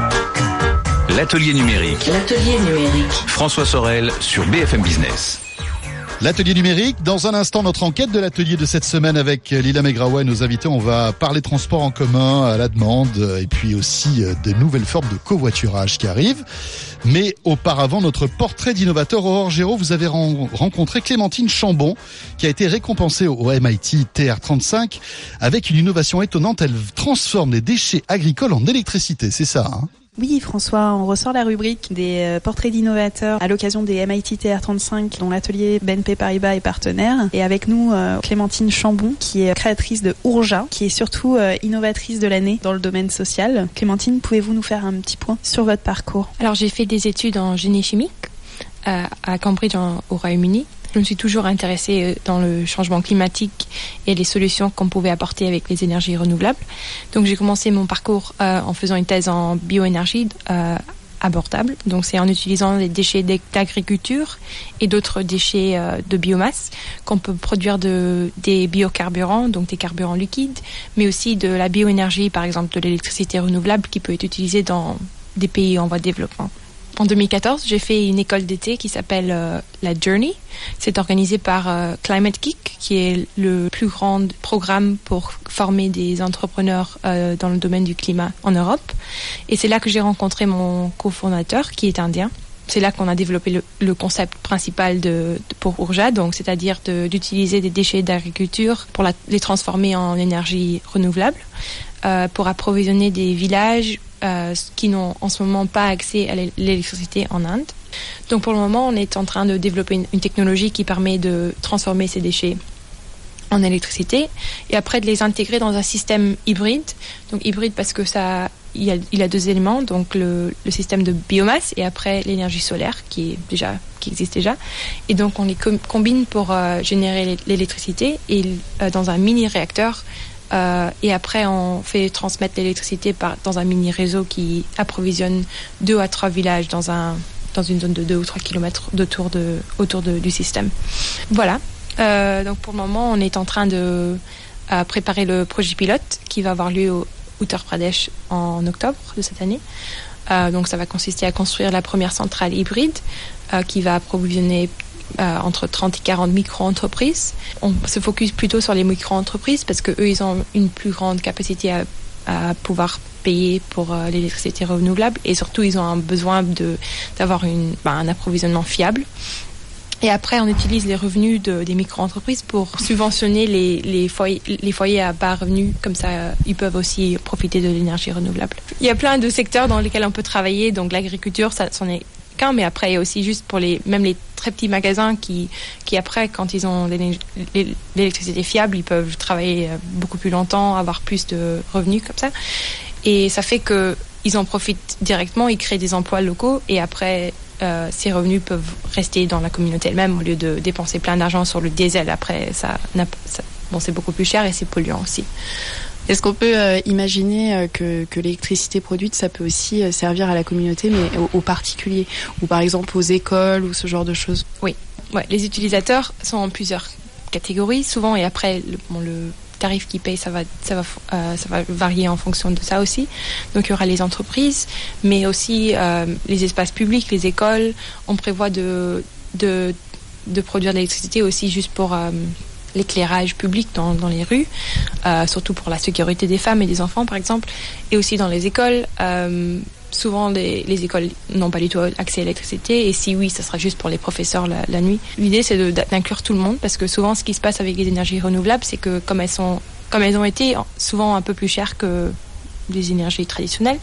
Speaker 1: L'atelier numérique.
Speaker 8: L'atelier numérique.
Speaker 1: François Sorel sur B F M Business.
Speaker 3: L'atelier numérique, dans un instant, notre enquête de l'atelier de cette semaine avec Lila Megraoua et nos invités. On va parler transport en commun à la demande et puis aussi de nouvelles formes de covoiturage qui arrivent. Mais auparavant, notre portrait d'innovateur Aurore Géraud, vous avez rencontré Clémentine Chambon qui a été récompensée au M I T T R trente-cinq avec une innovation étonnante. Elle transforme les déchets agricoles en électricité, c'est ça, hein ?
Speaker 6: Oui, François, on ressort la rubrique des portraits d'innovateurs à l'occasion des M I T T R trente-cinq dont l'atelier B N P Paribas est partenaire. Et avec nous, euh, Clémentine Chambon, qui est créatrice de Urja, qui est surtout euh, innovatrice de l'année dans le domaine social. Clémentine, pouvez-vous nous faire un petit point sur votre parcours ?
Speaker 9: Alors, j'ai fait des études en génie chimique euh, à Cambridge en, au Royaume-Uni. Je me suis toujours intéressée dans le changement climatique et les solutions qu'on pouvait apporter avec les énergies renouvelables. Donc j'ai commencé mon parcours euh, en faisant une thèse en bioénergie euh, abordable. Donc c'est en utilisant les déchets d'agriculture et d'autres déchets euh, de biomasse qu'on peut produire de, des biocarburants, donc des carburants liquides, mais aussi de la bioénergie, par exemple de l'électricité renouvelable qui peut être utilisée dans des pays en voie de développement. En deux mille quatorze, j'ai fait une école d'été qui s'appelle euh, la Journey. C'est organisé par euh, Climate Geek, qui est le plus grand programme pour former des entrepreneurs euh, dans le domaine du climat en Europe. Et c'est là que j'ai rencontré mon cofondateur, qui est indien. C'est là qu'on a développé le, le concept principal de, de pour Urja, donc c'est-à-dire de, d'utiliser des déchets d'agriculture pour la, les transformer en énergie renouvelable, euh, pour approvisionner des villages Euh, qui n'ont en ce moment pas accès à l'électricité en Inde. Donc pour le moment, on est en train de développer une, une technologie qui permet de transformer ces déchets en électricité et après de les intégrer dans un système hybride. Donc hybride parce que ça, il y a, il y a deux éléments, donc le, le système de biomasse et après l'énergie solaire qui est déjà qui existe déjà. Et donc on les com- combine pour euh, générer l'électricité et euh, dans un mini réacteur. Euh, et après, on fait transmettre l'électricité par, dans un mini-réseau qui approvisionne deux à trois villages dans, un, dans une zone de deux ou trois kilomètres autour, de, autour de, du système. Voilà. Euh, donc pour le moment, on est en train de euh, préparer le projet pilote qui va avoir lieu au Uttar Pradesh en octobre de cette année. Euh, donc ça va consister à construire la première centrale hybride euh, qui va approvisionner Euh, entre trente et quarante micro-entreprises. On se focus plutôt sur les micro-entreprises parce qu'eux, ils ont une plus grande capacité à, à pouvoir payer pour euh, l'électricité renouvelable et surtout, ils ont un besoin de, d'avoir une, bah, un approvisionnement fiable. Et après, on utilise les revenus de, des micro-entreprises pour subventionner les, les, foyers, les foyers à bas revenus. Comme ça, euh, ils peuvent aussi profiter de l'énergie renouvelable. Il y a plein de secteurs dans lesquels on peut travailler. Donc l'agriculture, ça c'en est qu'un, mais après, il y a aussi juste pour les, même les très petits magasins qui, qui après, quand ils ont l'électricité fiable, ils peuvent travailler beaucoup plus longtemps, avoir plus de revenus comme ça. Et ça fait que ils en profitent directement, ils créent des emplois locaux et après, euh, ces revenus peuvent rester dans la communauté elle-même au lieu de dépenser plein d'argent sur le diesel. Après, ça, ça bon, c'est beaucoup plus cher et c'est polluant aussi.
Speaker 6: Est-ce qu'on peut euh, imaginer euh, que, que l'électricité produite, ça peut aussi euh, servir à la communauté, mais aux, aux particuliers, ou par exemple aux écoles, ou ce genre de choses ?
Speaker 9: Oui, ouais, les utilisateurs sont en plusieurs catégories, souvent, et après, le, bon, le tarif qu'ils payent, ça va, ça, va, euh, ça va varier en fonction de ça aussi. Donc, il y aura les entreprises, mais aussi euh, les espaces publics, les écoles. On prévoit de, de, de produire de l'électricité aussi juste pour... Euh, l'éclairage public dans, dans les rues, euh, surtout pour la sécurité des femmes et des enfants, par exemple, et aussi dans les écoles. Euh, souvent, les, les écoles n'ont pas du tout accès à l'électricité, et si oui, ça sera juste pour les professeurs la, la nuit. L'idée, c'est de, d'inclure tout le monde, parce que souvent, ce qui se passe avec les énergies renouvelables, c'est que comme elles sont, comme elles ont été souvent un peu plus chères que des énergies traditionnelles,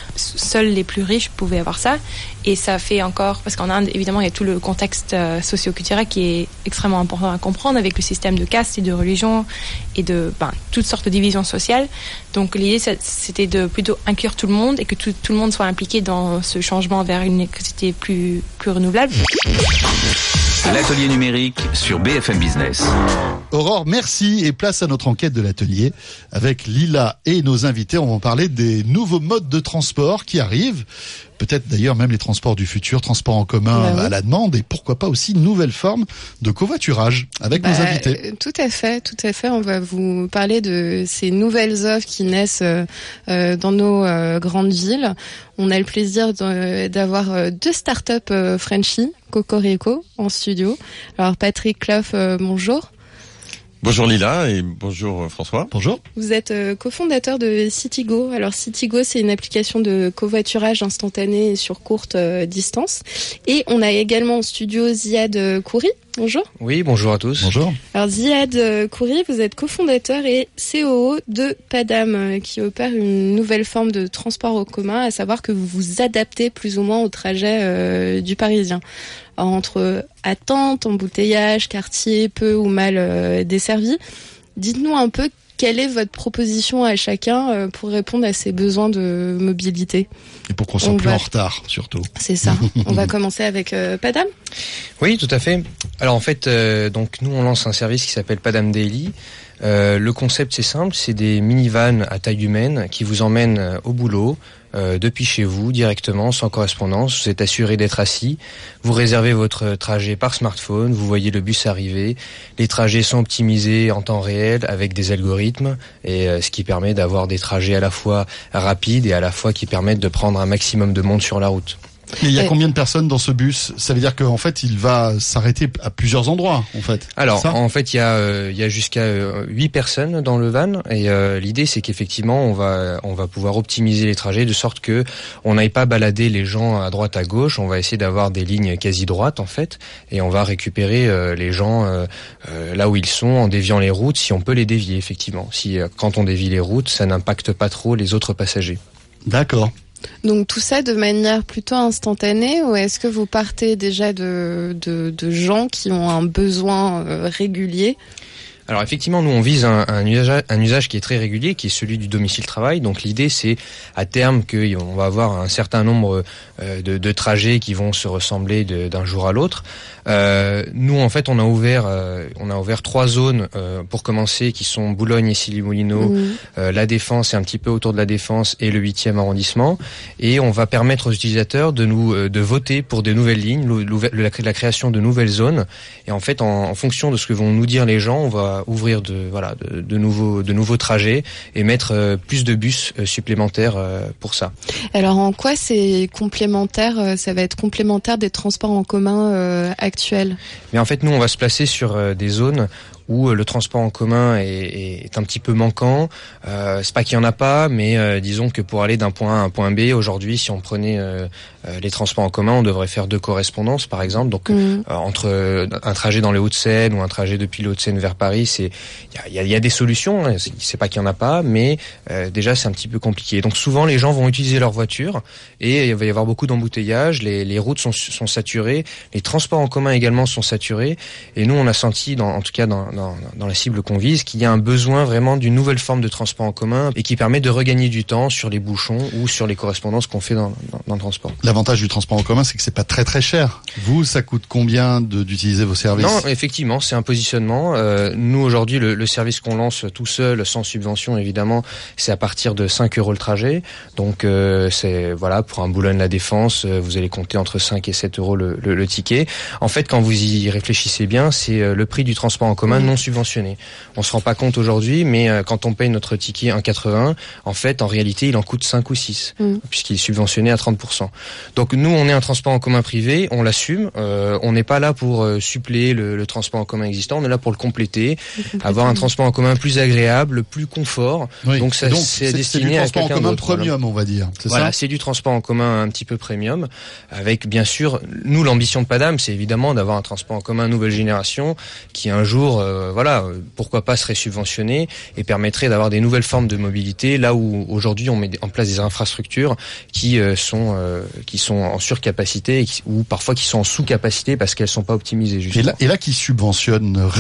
Speaker 9: seuls les plus riches pouvaient avoir ça, et ça fait encore, parce qu'en Inde évidemment il y a tout le contexte euh, socio-culturel qui est extrêmement important à comprendre avec le système de caste et de religion et de ben, toutes sortes de divisions sociales. Donc l'idée c'était de plutôt inclure tout le monde et que tout, tout le monde soit impliqué dans ce changement vers une électricité plus, plus renouvelable.
Speaker 1: L'atelier numérique sur B F M Business.
Speaker 3: Aurore, merci et place à notre enquête de l'atelier. Avec Lila et nos invités, on va parler des nouveaux modes de transport qui arrivent. Peut-être d'ailleurs même les transports du futur, transports en commun bah, à oui. la demande et pourquoi pas aussi une nouvelle forme de covoiturage avec bah, nos invités.
Speaker 8: Tout à fait, tout à fait. On va vous parler de ces nouvelles offres qui naissent euh, dans nos euh, grandes villes. On a le plaisir de, d'avoir euh, deux startups euh, Frenchies, Cocorico, en studio. Alors Patrick Clough, euh, bonjour.
Speaker 10: Bonjour Lila et bonjour François.
Speaker 3: Bonjour.
Speaker 8: Vous êtes euh, cofondateur de Citigo. Alors Citigo, c'est une application de covoiturage instantané sur courte euh, distance. Et on a également en studio Ziad Khoury. Bonjour.
Speaker 11: Oui, bonjour à tous.
Speaker 3: Bonjour.
Speaker 8: Alors Ziad Khoury, vous êtes cofondateur et C O O de Padam, qui opère une nouvelle forme de transport en commun, à savoir que vous vous adaptez plus ou moins au trajet euh, du Parisien. Alors, entre attente, embouteillage, quartier peu ou mal euh, desservi, dites-nous un peu quelle est votre proposition à chacun euh, pour répondre à ces besoins de mobilité.
Speaker 3: Et pour qu'on soit
Speaker 8: On
Speaker 3: plus
Speaker 8: va...
Speaker 3: en retard, surtout.
Speaker 8: C'est ça. On va commencer avec euh, Padam.
Speaker 11: Oui, tout à fait. Alors en fait, euh, donc nous on lance un service qui s'appelle Padam Daily. Euh, le concept c'est simple, c'est des minivans à taille humaine qui vous emmènent au boulot euh, depuis chez vous directement, sans correspondance. Vous êtes assuré d'être assis. Vous réservez votre trajet par smartphone. Vous voyez le bus arriver. Les trajets sont optimisés en temps réel avec des algorithmes, et euh, ce qui permet d'avoir des trajets à la fois rapides et à la fois qui permettent de prendre un maximum de monde sur la route.
Speaker 3: Et il y a combien de personnes dans ce bus? Ça veut dire qu'en fait, il va s'arrêter à plusieurs endroits, en fait.
Speaker 11: Alors, en fait, il y a, euh, il y a jusqu'à euh, huit personnes dans le van, et euh, l'idée, c'est qu'effectivement, on va, on va pouvoir optimiser les trajets de sorte que on n'aille pas balader les gens à droite à gauche. On va essayer d'avoir des lignes quasi droites, en fait, et on va récupérer euh, les gens euh, euh, là où ils sont en déviant les routes, si on peut les dévier, effectivement. Si euh, quand on dévie les routes, ça n'impacte pas trop les autres passagers.
Speaker 3: D'accord.
Speaker 8: Donc tout ça de manière plutôt instantanée, ou est-ce que vous partez déjà de, de, de gens qui ont un besoin euh, régulier ?
Speaker 11: Alors effectivement, nous on vise un, un, usage, un usage qui est très régulier, qui est celui du domicile-travail. Donc l'idée c'est à terme qu'on va avoir un certain nombre euh, de, de trajets qui vont se ressembler de, d'un jour à l'autre. Euh, nous en fait on a ouvert euh, on a ouvert trois zones euh, pour commencer, qui sont Boulogne et Issy-les-Moulineaux, mmh. euh, la Défense et un petit peu autour de la Défense et le huitième arrondissement. Et on va permettre aux utilisateurs de nous euh, de voter pour des nouvelles lignes, la, la création de nouvelles zones. Et en fait en, en fonction de ce que vont nous dire les gens, on va ouvrir de voilà de, de nouveaux de nouveaux trajets et mettre euh, plus de bus euh, supplémentaires euh, pour ça.
Speaker 8: Alors en quoi c'est complémentaire euh, ça va être complémentaire des transports en commun euh, actuels?
Speaker 11: Mais en fait nous on va se placer sur euh, des zones où le transport en commun est, est un petit peu manquant. Euh, c'est pas qu'il y en a pas, mais euh, disons que pour aller d'un point A à un point B, aujourd'hui, si on prenait euh, euh, les transports en commun, on devrait faire deux correspondances, par exemple. Donc, mmh. euh, entre un trajet dans les Hauts-de-Seine ou un trajet depuis les Hauts-de-Seine vers Paris, c'est il y a, y a des solutions. Hein, c'est, c'est pas qu'il y en a pas, mais euh, déjà c'est un petit peu compliqué. Donc souvent, les gens vont utiliser leur voiture et il va y avoir beaucoup d'embouteillages. Les, les routes sont, sont saturées, les transports en commun également sont saturés. Et nous, on a senti, dans, en tout cas dans Dans, dans la cible qu'on vise, qu'il y a un besoin vraiment d'une nouvelle forme de transport en commun et qui permet de regagner du temps sur les bouchons ou sur les correspondances qu'on fait dans, dans, dans le transport.
Speaker 3: L'avantage du transport en commun, c'est que c'est pas très très cher. Vous, ça coûte combien de, d'utiliser vos services?
Speaker 11: Non, effectivement, c'est un positionnement. Euh, nous, aujourd'hui, le, le service qu'on lance tout seul, sans subvention, évidemment, c'est à partir de cinq euros le trajet. Donc, euh, c'est, voilà, pour un Boulogne-la Défense, vous allez compter entre cinq et sept euros le, le, le ticket. En fait, quand vous y réfléchissez bien, c'est le prix du transport en commun non subventionné. On se rend pas compte aujourd'hui, mais euh, quand on paye notre ticket un euro quatre-vingts, en fait, en réalité, il en coûte cinq ou six, mmh. puisqu'il est subventionné à trente pour cent. Donc nous, on est un transport en commun privé, on l'assume, euh, on n'est pas là pour euh, suppléer le, le transport en commun existant, on est là pour le compléter, avoir un transport en commun plus agréable, plus confort.
Speaker 3: Oui.
Speaker 11: Donc ça,
Speaker 3: donc,
Speaker 11: c'est,
Speaker 3: c'est
Speaker 11: destiné
Speaker 3: c'est du transport
Speaker 11: à quelqu'un
Speaker 3: en commun
Speaker 11: d'autre,
Speaker 3: premium,
Speaker 11: voilà.
Speaker 3: on va dire. C'est
Speaker 11: voilà,
Speaker 3: ça
Speaker 11: c'est du transport en commun un petit peu premium, avec bien sûr, nous, l'ambition de Padam, c'est évidemment d'avoir un transport en commun nouvelle génération, qui un jour, euh, voilà, pourquoi pas serait subventionné et permettrait d'avoir des nouvelles formes de mobilité là où aujourd'hui on met en place des infrastructures qui euh, sont euh, qui sont en surcapacité et qui, ou parfois qui sont en sous-capacité parce qu'elles sont pas optimisées justement.
Speaker 3: Et là, et là qui subventionnerait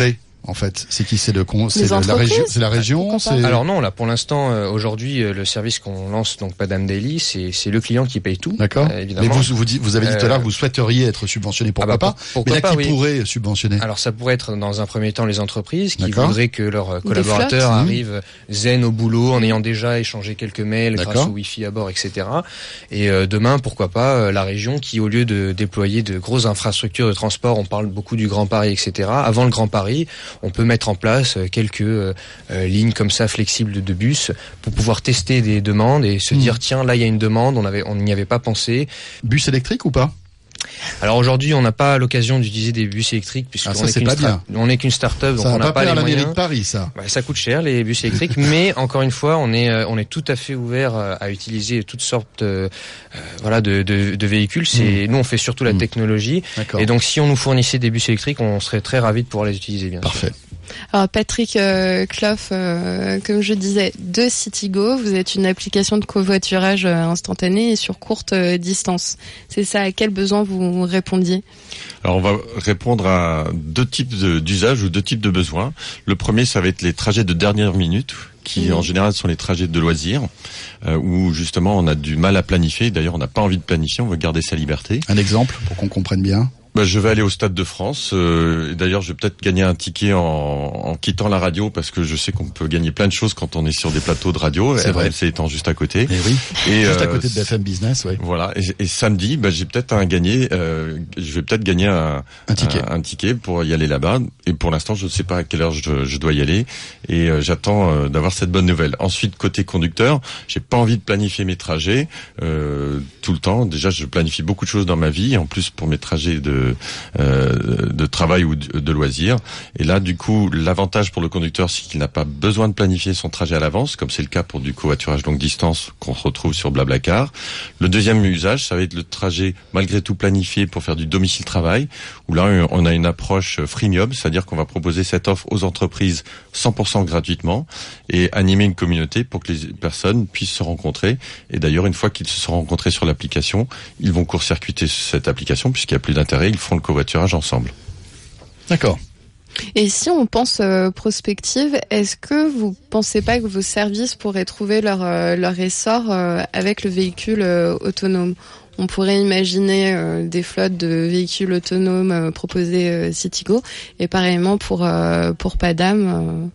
Speaker 3: en fait? C'est qui? C'est le con, c'est
Speaker 6: Les
Speaker 3: le- la
Speaker 6: entreprises.
Speaker 3: région, c'est la région,
Speaker 6: Pourquoi
Speaker 3: c'est.
Speaker 6: pas
Speaker 11: Alors non, là pour l'instant, euh, aujourd'hui, euh, le service qu'on lance, donc Padam Daily, c'est c'est le client qui paye tout.
Speaker 3: D'accord.
Speaker 11: euh,
Speaker 3: Mais
Speaker 11: évidemment.
Speaker 3: vous, vous, dites- vous avez dit tout à l'heure
Speaker 11: Euh,
Speaker 3: que vous souhaiteriez être subventionné, pourquoi
Speaker 11: ah bah,
Speaker 3: pas?
Speaker 11: pour- pourquoi
Speaker 3: Mais là,
Speaker 11: pas,
Speaker 3: qui
Speaker 11: oui.
Speaker 3: pourrait subventionner?
Speaker 11: Alors ça pourrait être dans un premier temps les entreprises qui
Speaker 3: D'accord.
Speaker 11: voudraient que leurs
Speaker 6: Des
Speaker 11: collaborateurs
Speaker 3: flottes.
Speaker 11: arrivent zen au boulot en ayant déjà échangé quelques mails grâce
Speaker 3: D'accord.
Speaker 11: au Wi-Fi à bord, et cetera. Et euh, demain, pourquoi pas euh, la région qui, au lieu de déployer de grosses infrastructures de transport, on parle beaucoup du Grand Paris, et cetera. Avant le Grand Paris, on peut mettre en place euh, quelques euh, euh, lignes comme ça flexibles de, de bus pour pouvoir tester des demandes et se
Speaker 3: Mmh.
Speaker 11: dire tiens là il y a une demande, on avait on n'y avait pas pensé.
Speaker 3: Bus électrique ou pas?
Speaker 11: Alors aujourd'hui, on n'a pas l'occasion d'utiliser des bus électriques puisqu'on
Speaker 3: Ah, ça,
Speaker 11: est
Speaker 3: c'est
Speaker 11: qu'une
Speaker 3: pas
Speaker 11: stra- on est qu'une start-up, donc
Speaker 3: Ça
Speaker 11: on
Speaker 3: va
Speaker 11: n'a
Speaker 3: pas
Speaker 11: pas les
Speaker 3: plaire à la
Speaker 11: moyens.
Speaker 3: mairie de Paris, ça.
Speaker 11: Ouais, ça coûte cher les bus électriques, mais encore une fois, on est euh, on est tout à fait ouvert euh, à utiliser toutes sortes euh, euh, voilà de, de, de véhicules. C'est nous on fait surtout la
Speaker 3: Mmh.
Speaker 11: technologie,
Speaker 3: D'accord.
Speaker 11: et donc si on nous fournissait des bus électriques, on serait très ravis de pouvoir les utiliser bien.
Speaker 3: Parfait.
Speaker 8: Alors Patrick euh, Clough, euh, comme je disais, de Citigo, vous êtes une application de covoiturage euh, instantané et sur courte euh, distance. C'est ça, à quel besoin vous répondiez?
Speaker 10: Alors on va répondre à deux types de- d'usages ou deux types de besoins. Le premier, ça va être les trajets de dernière minute, qui
Speaker 8: Mmh.
Speaker 10: en général sont les trajets de loisirs, euh, où justement on a du mal à planifier. D'ailleurs, on n'a pas envie de planifier, on veut garder sa liberté.
Speaker 3: Un exemple pour qu'on comprenne bien.
Speaker 10: Bah, je vais aller au Stade de France. Euh, et d'ailleurs, je vais peut-être gagner un ticket en, en quittant la radio, parce que je sais qu'on peut gagner plein de choses quand on est sur des plateaux de radio.
Speaker 3: C'est
Speaker 10: R
Speaker 3: vrai.
Speaker 10: M C étant juste à côté.
Speaker 3: Eh oui.
Speaker 10: Et,
Speaker 3: Juste à
Speaker 10: euh,
Speaker 3: côté de B F M Business, oui.
Speaker 10: Voilà. Et, et samedi, bah, j'ai peut-être un gagné. Euh, je vais peut-être gagner un,
Speaker 3: Un ticket.
Speaker 10: un, un ticket pour y aller là-bas. Et pour l'instant, je ne sais pas à quelle heure je, je dois y aller. Et euh, j'attends euh, d'avoir cette bonne nouvelle. Ensuite, côté conducteur, j'ai pas envie de planifier mes trajets euh, tout le temps. Déjà, je planifie beaucoup de choses dans ma vie, en plus pour mes trajets de euh, de travail ou de, de loisirs. Et là, du coup, l'avantage pour le conducteur, c'est qu'il n'a pas besoin de planifier son trajet à l'avance, comme c'est le cas pour du covoiturage longue distance qu'on retrouve sur Blablacar. Le deuxième usage, ça va être le trajet malgré tout planifié pour faire du domicile-travail, où là, on a une approche freemium, c'est-à-dire qu'on va proposer cette offre aux entreprises cent pour cent gratuitement et animer une communauté pour que les personnes puissent se rencontrer. Et d'ailleurs, une fois qu'ils se sont rencontrés sur l'application, ils vont court-circuiter cette application, puisqu'il n'y a plus d'intérêt, ils font le covoiturage ensemble.
Speaker 3: D'accord.
Speaker 8: Et si on pense euh, prospective, est-ce que vous pensez pas que vos services pourraient trouver leur, euh, leur essor euh, avec le véhicule euh, autonome? On pourrait imaginer euh, des flottes de véhicules autonomes euh, proposés euh, Citigo, et pareillement pour, euh, pour Padam. Euh,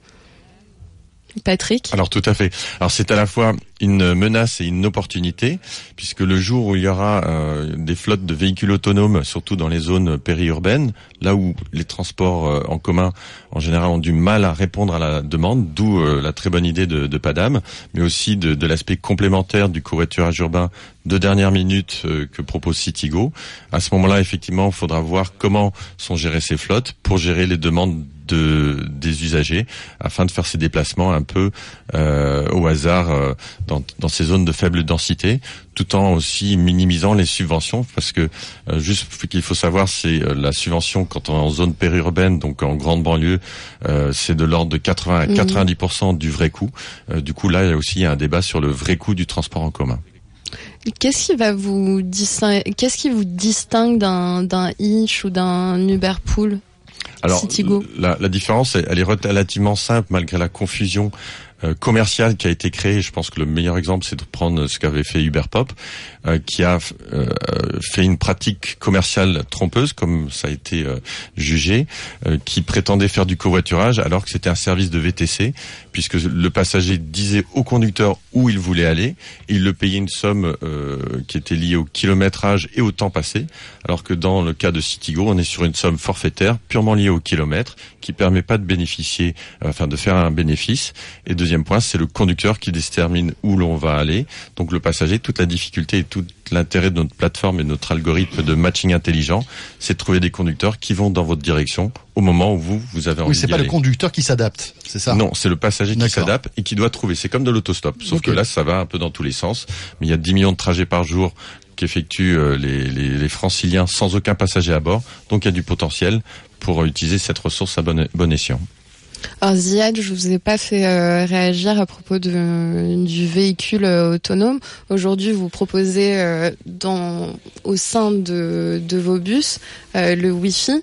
Speaker 8: Patrick?
Speaker 10: Alors tout à fait. Alors c'est à la fois une menace et une opportunité, puisque le jour où il y aura euh, des flottes de véhicules autonomes, surtout dans les zones périurbaines, là où les transports euh, en commun en général ont du mal à répondre à la demande, d'où euh, la très bonne idée de, de Padam, mais aussi de, de l'aspect complémentaire du covoiturage urbain de dernière minute euh, que propose Citigo. À ce moment-là, effectivement, il faudra voir comment sont gérées ces flottes pour gérer les demandes de, des usagers, afin de faire ces déplacements un peu euh, au hasard euh, dans, dans ces zones de faible densité, tout en aussi minimisant les subventions, parce que euh, juste ce qu'il faut savoir, c'est euh, la subvention quand on est en zone périurbaine, donc en grande banlieue, euh, c'est de l'ordre de quatre-vingts à quatre-vingt-dix pour cent du vrai coût. Euh, du coup, là, il y a aussi un débat sur le vrai coût du transport en commun.
Speaker 8: Qu'est-ce qui va vous distinguer, qu'est-ce qui vous distingue d'un, d'un Hitch ou d'un Uberpool?
Speaker 10: Alors,
Speaker 8: Citigo.
Speaker 10: la, la différence, elle est relativement simple, malgré la confusion euh, commerciale qui a été créée. Je pense que le meilleur exemple, c'est de prendre ce qu'avait fait Uberpop, euh, qui a euh, fait une pratique commerciale trompeuse, comme ça a été euh, jugé, euh, qui prétendait faire du covoiturage alors que c'était un service de V T C, puisque le passager disait au conducteur où il voulait aller, et il le payait une somme euh, qui était liée au kilométrage et au temps passé, alors que dans le cas de Citigo, on est sur une somme forfaitaire purement liée au kilomètre, qui permet pas de bénéficier, euh, enfin de faire un bénéfice. Et deuxième point, c'est le conducteur qui détermine où l'on va aller. Donc le passager, toute la difficulté et tout l'intérêt de notre plateforme et de notre algorithme de matching intelligent, c'est de trouver des conducteurs qui vont dans votre direction au moment où vous, vous avez envie
Speaker 3: Oui, c'est
Speaker 10: d'y
Speaker 3: pas
Speaker 10: aller.
Speaker 3: le conducteur qui s'adapte, c'est ça?
Speaker 10: Non, c'est le passager qui
Speaker 3: D'accord.
Speaker 10: s'adapte et qui doit trouver. C'est comme de l'autostop, sauf
Speaker 3: Ok.
Speaker 10: que là, ça va un peu dans tous les sens. Mais il y a dix millions de trajets par jour qu'effectuent euh, les, les, les franciliens sans aucun passager à bord. Donc il y a du potentiel pour utiliser cette ressource à bon, bon escient.
Speaker 8: Alors Ziad, je vous ai pas fait euh, réagir à propos de, du véhicule euh, autonome. Aujourd'hui, vous proposez euh, dans, au sein de, de vos bus euh, le Wi-Fi.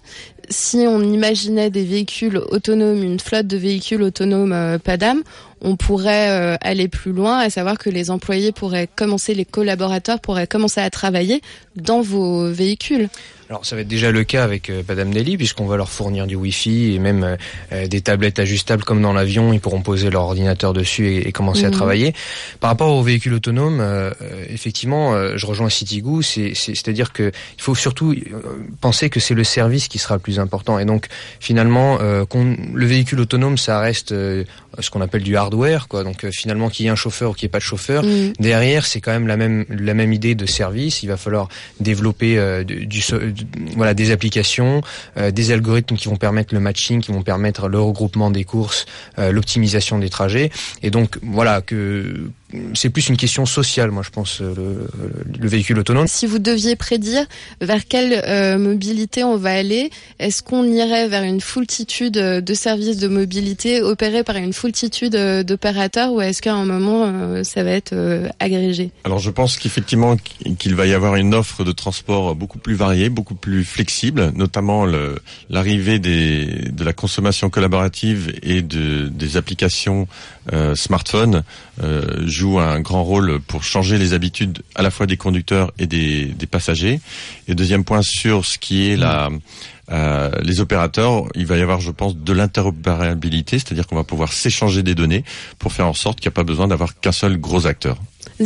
Speaker 8: si on imaginait des véhicules autonomes, une flotte de véhicules autonomes euh, P A D A M, on pourrait euh, aller plus loin, à savoir que les employés pourraient commencer, les collaborateurs pourraient commencer à travailler dans vos véhicules.
Speaker 11: Alors ça va être déjà le cas avec euh, P A D A M Daily, puisqu'on va leur fournir du Wi-Fi et même euh, des tablettes ajustables comme dans l'avion. Ils pourront poser leur ordinateur dessus et, et commencer mmh. à travailler. Par rapport aux véhicules autonomes, euh, effectivement, euh, je rejoins Citigou, c'est, c'est, c'est-à-dire que il faut surtout penser que c'est le service qui sera le plus important. Et donc finalement, euh, qu'on, le véhicule autonome, ça reste euh, ce qu'on appelle du hardware, quoi. Donc euh, finalement, qu'il y ait un chauffeur ou qu'il n'y ait pas de chauffeur, mmh. derrière, c'est quand même la même la même idée de service. Il va falloir développer euh, du, du voilà, des applications, euh, des algorithmes qui vont permettre le matching, qui vont permettre le regroupement des courses, euh, l'optimisation des trajets. Et donc, voilà, que c'est plus une question sociale, moi, je pense, le, le véhicule autonome.
Speaker 8: Si vous deviez prédire vers quelle euh, mobilité on va aller, est-ce qu'on irait vers une foultitude de services de mobilité opérés par une foultitude d'opérateurs, ou est-ce qu'à un moment, euh, ça va être euh, agrégé ?
Speaker 10: Alors, je pense qu'effectivement, qu'il va y avoir une offre de transport beaucoup plus variée, beaucoup plus flexible, notamment le, l'arrivée des, de la consommation collaborative et de, des applications euh, smartphones euh, joue un grand rôle pour changer les habitudes à la fois des conducteurs et des, des passagers. Et deuxième point, sur ce qui est la, euh, les opérateurs, il va y avoir, je pense, de l'interopérabilité, c'est-à-dire qu'on va pouvoir s'échanger des données pour faire en sorte qu'il n'y a pas besoin d'avoir qu'un seul gros acteur.
Speaker 8: Ziad ?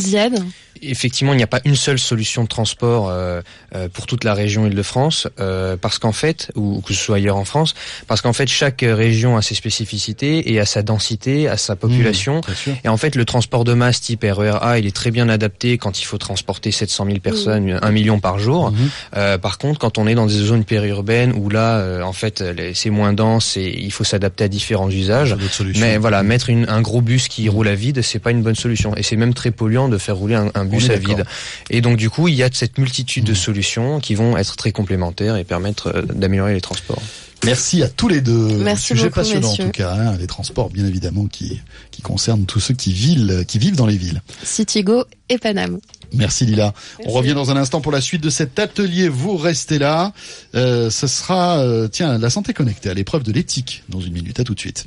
Speaker 11: Effectivement, il n'y a pas une seule solution de transport euh, euh, pour toute la région Île-de-France, euh, parce qu'en fait, ou que ce soit ailleurs en France, parce qu'en fait, chaque région a ses spécificités et a sa densité, a sa population. Mmh, et en fait, le transport de masse type R E R A, il est très bien adapté quand il faut transporter sept cent mille personnes, mmh. un million par jour. Mmh. Euh, par contre, quand on est dans des zones périurbaines où là, euh, en fait, c'est moins dense et il faut s'adapter à différents usages. Mais voilà, mettre une, un gros bus qui roule à vide, c'est pas une bonne solution. Et c'est même très polluant de faire rouler un, un bus à vide. Et donc du coup, il y a cette multitude mmh. de solutions qui vont être très complémentaires et permettre d'améliorer les transports.
Speaker 3: Merci à tous les deux.
Speaker 8: Merci
Speaker 3: Sujet
Speaker 8: beaucoup,
Speaker 3: passionnant
Speaker 8: messieurs.
Speaker 3: en tout cas, hein, les transports bien évidemment qui qui concernent tous ceux qui vivent qui vivent dans les villes.
Speaker 8: Citigo et P A D A M.
Speaker 3: Merci Lila.
Speaker 8: Merci.
Speaker 3: On revient dans un instant pour la suite de cet atelier. Vous restez là. Euh, ce sera euh, tiens la santé connectée à l'épreuve de l'éthique dans une minute. À tout de suite.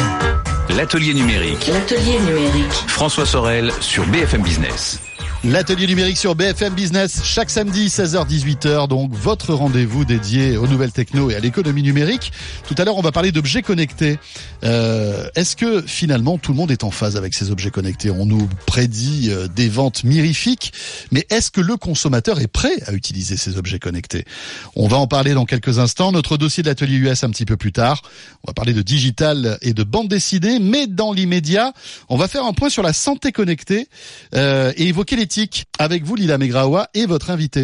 Speaker 1: L'atelier numérique.
Speaker 12: L'atelier numérique.
Speaker 1: François Sorel sur B F M Business.
Speaker 3: L'atelier numérique sur B F M Business, chaque samedi, seize heures dix-huit heures, donc votre rendez-vous dédié aux nouvelles techno et à l'économie numérique. Tout à l'heure, on va parler d'objets connectés. Euh, est-ce que finalement tout le monde est en phase avec ces objets connectés ? On nous prédit euh, des ventes mirifiques, mais est-ce que le consommateur est prêt à utiliser ces objets connectés ? On va en parler dans quelques instants. Notre dossier de l'atelier U S un petit peu plus tard. On va parler de digital et de bande dessinée, mais dans l'immédiat, on va faire un point sur la santé connectée euh, et évoquer les avec vous, Lila Megraoua, et votre invité.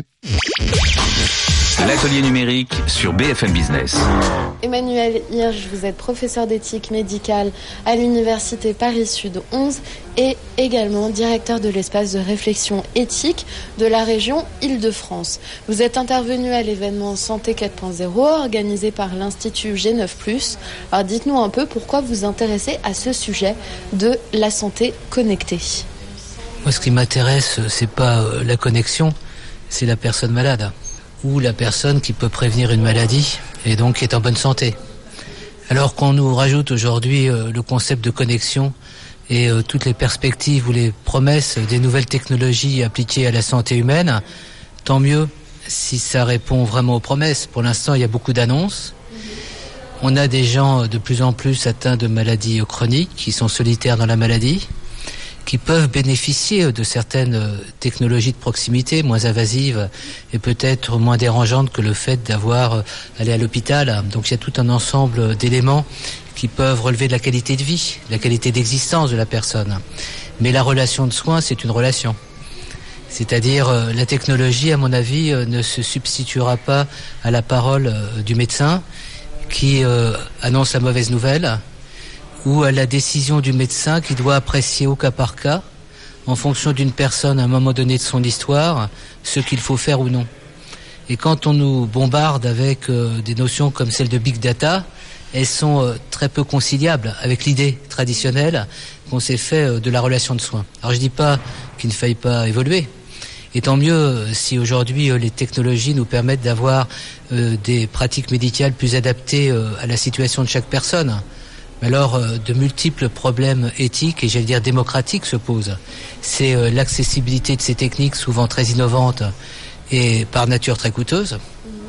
Speaker 1: L'atelier numérique sur B F M Business.
Speaker 8: Emmanuel Hirsch, vous êtes professeur d'éthique médicale à l'université Paris-Sud onze et également directeur de l'espace de réflexion éthique de la région Île-de-France. Vous êtes intervenu à l'événement Santé quatre point zéro organisé par l'Institut G neuf plus. Alors dites-nous un peu pourquoi vous vous intéressez à ce sujet de la santé connectée.
Speaker 13: Moi, ce qui m'intéresse, c'est pas la connexion, c'est la personne malade ou la personne qui peut prévenir une maladie et donc qui est en bonne santé. Alors qu'on nous rajoute aujourd'hui le concept de connexion et toutes les perspectives ou les promesses des nouvelles technologies appliquées à la santé humaine, tant mieux si ça répond vraiment aux promesses. Pour l'instant, il y a beaucoup d'annonces. On a des gens de plus en plus atteints de maladies chroniques qui sont solitaires dans la maladie, qui peuvent bénéficier de certaines technologies de proximité moins invasives et peut-être moins dérangeantes que le fait d'avoir allé à l'hôpital. Donc il y a tout un ensemble d'éléments qui peuvent relever de la qualité de vie, de la qualité d'existence de la personne. Mais la relation de soins, c'est une relation. C'est-à-dire la technologie, à mon avis, ne se substituera pas à la parole du médecin qui euh, annonce la mauvaise nouvelle, ou à la décision du médecin qui doit apprécier au cas par cas, en fonction d'une personne à un moment donné de son histoire, ce qu'il faut faire ou non. Et quand on nous bombarde avec euh, des notions comme celle de big data, elles sont euh, très peu conciliables avec l'idée traditionnelle qu'on s'est fait euh, de la relation de soins. Alors je dis pas qu'il ne faille pas évoluer, Et tant mieux si aujourd'hui les technologies nous permettent d'avoir euh, des pratiques médicales plus adaptées euh, à la situation de chaque personne. Mais alors, euh, de multiples problèmes éthiques et j'allais dire démocratiques se posent. C'est euh, l'accessibilité de ces techniques souvent très innovantes et par nature très coûteuses.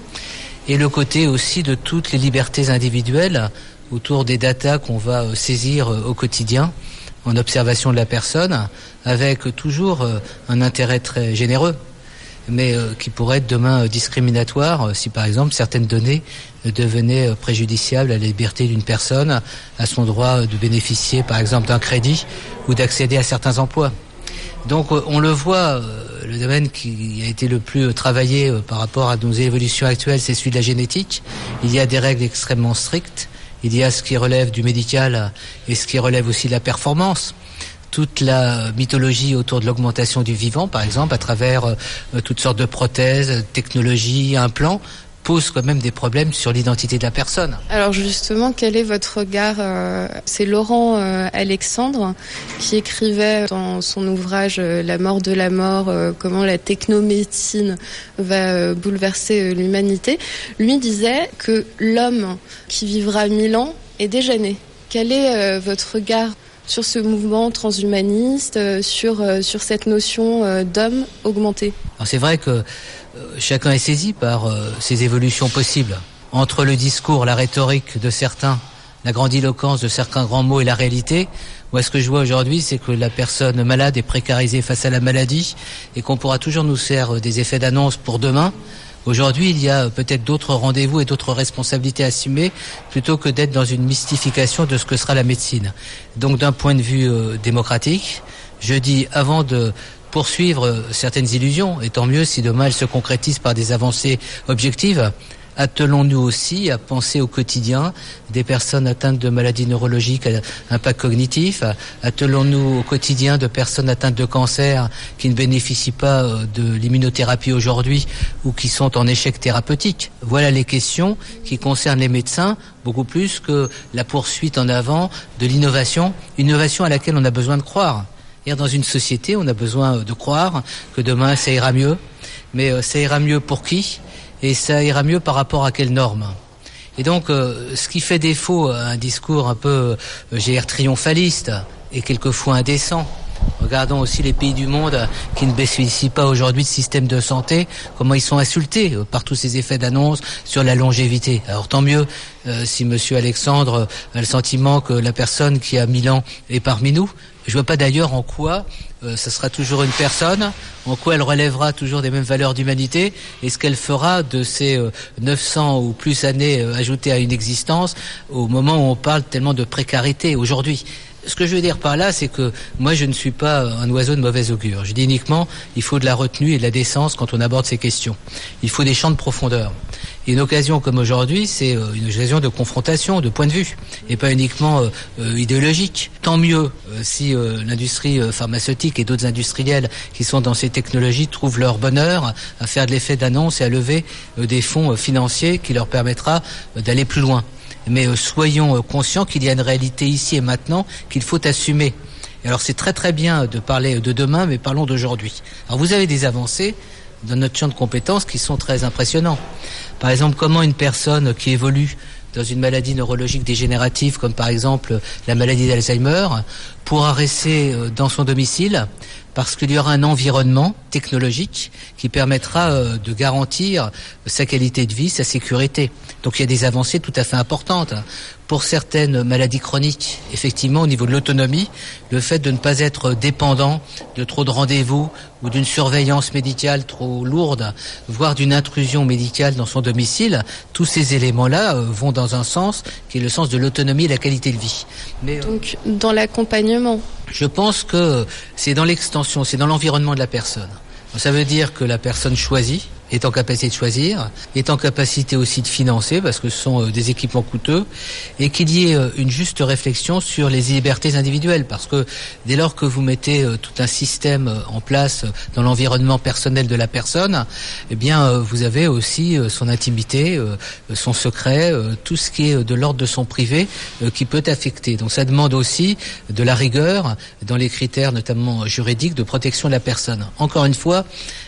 Speaker 13: Et le côté aussi de toutes les libertés individuelles autour des datas qu'on va euh, saisir euh, au quotidien en observation de la personne, avec toujours euh, un intérêt très généreux, mais euh, qui pourrait être demain euh, discriminatoire euh, si par exemple certaines données euh, devenaient euh, préjudiciables à la liberté d'une personne, à son droit euh, de bénéficier par exemple d'un crédit ou d'accéder à certains emplois. Donc euh, on le voit, euh, le domaine qui a été le plus euh, travaillé euh, par rapport à nos évolutions actuelles, c'est celui de la génétique. Il y a des règles extrêmement strictes. Il y a ce qui relève du médical et ce qui relève aussi de la performance. Toute la mythologie autour de l'augmentation du vivant, par exemple, à travers euh, toutes sortes de prothèses, technologies, implants, pose quand même des problèmes sur l'identité de la personne.
Speaker 8: Alors justement, quel est votre regard euh, C'est Laurent euh, Alexandre qui écrivait dans son ouvrage euh, La mort de la mort, euh, comment la technomédecine va euh, bouleverser euh, l'humanité. Lui disait que l'homme qui vivra mille ans est déjà né. Quel est euh, votre regard sur ce mouvement transhumaniste, euh, sur, euh, sur cette notion euh, d'homme augmenté?
Speaker 13: Alors c'est vrai que chacun est saisi par euh, ces évolutions possibles. Entre le discours, la rhétorique de certains, la grandiloquence de certains grands mots et la réalité, moi ce que je vois aujourd'hui, c'est que la personne malade est précarisée face à la maladie et qu'on pourra toujours nous faire des effets d'annonce pour demain. Aujourd'hui, il y a peut-être d'autres rendez-vous et d'autres responsabilités à assumer plutôt que d'être dans une mystification de ce que sera la médecine. Donc d'un point de vue euh, démocratique, je dis avant de poursuivre certaines illusions, et tant mieux si demain elles se concrétisent par des avancées objectives. Attelons-nous aussi à penser au quotidien des personnes atteintes de maladies neurologiques à impact cognitif. Attelons-nous au quotidien de personnes atteintes de cancer qui ne bénéficient pas de l'immunothérapie aujourd'hui ou qui sont en échec thérapeutique. Voilà les questions qui concernent les médecins beaucoup plus que la poursuite en avant de l'innovation, innovation à laquelle on a besoin de croire. Dans une société, on a besoin de croire que demain ça ira mieux, mais ça ira mieux pour qui et ça ira mieux par rapport à quelles normes. Et donc, euh, ce qui fait défaut à un discours un peu, euh, j'ai l'air triomphaliste et quelquefois indécent. Regardons aussi les pays du monde qui ne bénéficient pas aujourd'hui de système de santé, comment ils sont insultés par tous ces effets d'annonce sur la longévité. Alors tant mieux euh, si Monsieur Alexandre a le sentiment que la personne qui a mille ans est parmi nous. Je vois pas d'ailleurs en quoi euh, ce sera toujours une personne, en quoi elle relèvera toujours des mêmes valeurs d'humanité et ce qu'elle fera de ces euh, neuf cents ou plus années euh, ajoutées à une existence au moment où on parle tellement de précarité aujourd'hui. Ce que je veux dire par là, c'est que moi je ne suis pas un oiseau de mauvais augure. Je dis uniquement il faut de la retenue et de la décence quand on aborde ces questions. Il faut des champs de profondeur. Et une occasion comme aujourd'hui, c'est une occasion de confrontation, de point de vue, et pas uniquement euh, euh, idéologique. Tant mieux euh, si euh, l'industrie euh, pharmaceutique et d'autres industriels qui sont dans ces technologies trouvent leur bonheur à faire de l'effet d'annonce et à lever euh, des fonds euh, financiers qui leur permettra euh, d'aller plus loin. Mais euh, soyons euh, conscients qu'il y a une réalité ici et maintenant qu'il faut assumer. Et alors c'est très très bien de parler de demain, mais parlons d'aujourd'hui. Alors vous avez des avancées dans notre champ de compétences qui sont très impressionnants. Par exemple, comment une personne qui évolue dans une maladie neurologique dégénérative, comme par exemple la maladie d'Alzheimer, pourra rester dans son domicile parce qu'il y aura un environnement technologique qui permettra de garantir sa qualité de vie, sa sécurité. Donc il y a des avancées tout à fait importantes. Pour certaines maladies chroniques, effectivement, au niveau de l'autonomie, le fait de ne pas être dépendant de trop de rendez-vous ou d'une surveillance médicale trop lourde, voire d'une intrusion médicale dans son domicile, tous ces éléments-là euh, vont dans un sens qui est le sens de l'autonomie et de la qualité de vie. Mais,
Speaker 8: Donc, dans l'accompagnement ?
Speaker 13: Je pense que c'est dans l'extension, c'est dans l'environnement de la personne. Ça veut dire que la personne choisit, est en capacité de choisir, est en capacité aussi de financer, parce que ce sont euh, des équipements coûteux, et qu'il y ait euh, une juste réflexion sur les libertés individuelles, parce que dès lors que vous mettez euh, tout un système euh, en place euh, dans l'environnement personnel de la personne, eh bien euh, vous avez aussi euh, son intimité, euh, son secret, euh, tout ce qui est de l'ordre de son privé euh, qui peut affecter. Donc ça demande aussi de la rigueur dans les critères notamment juridiques de protection de la personne. Encore une fois,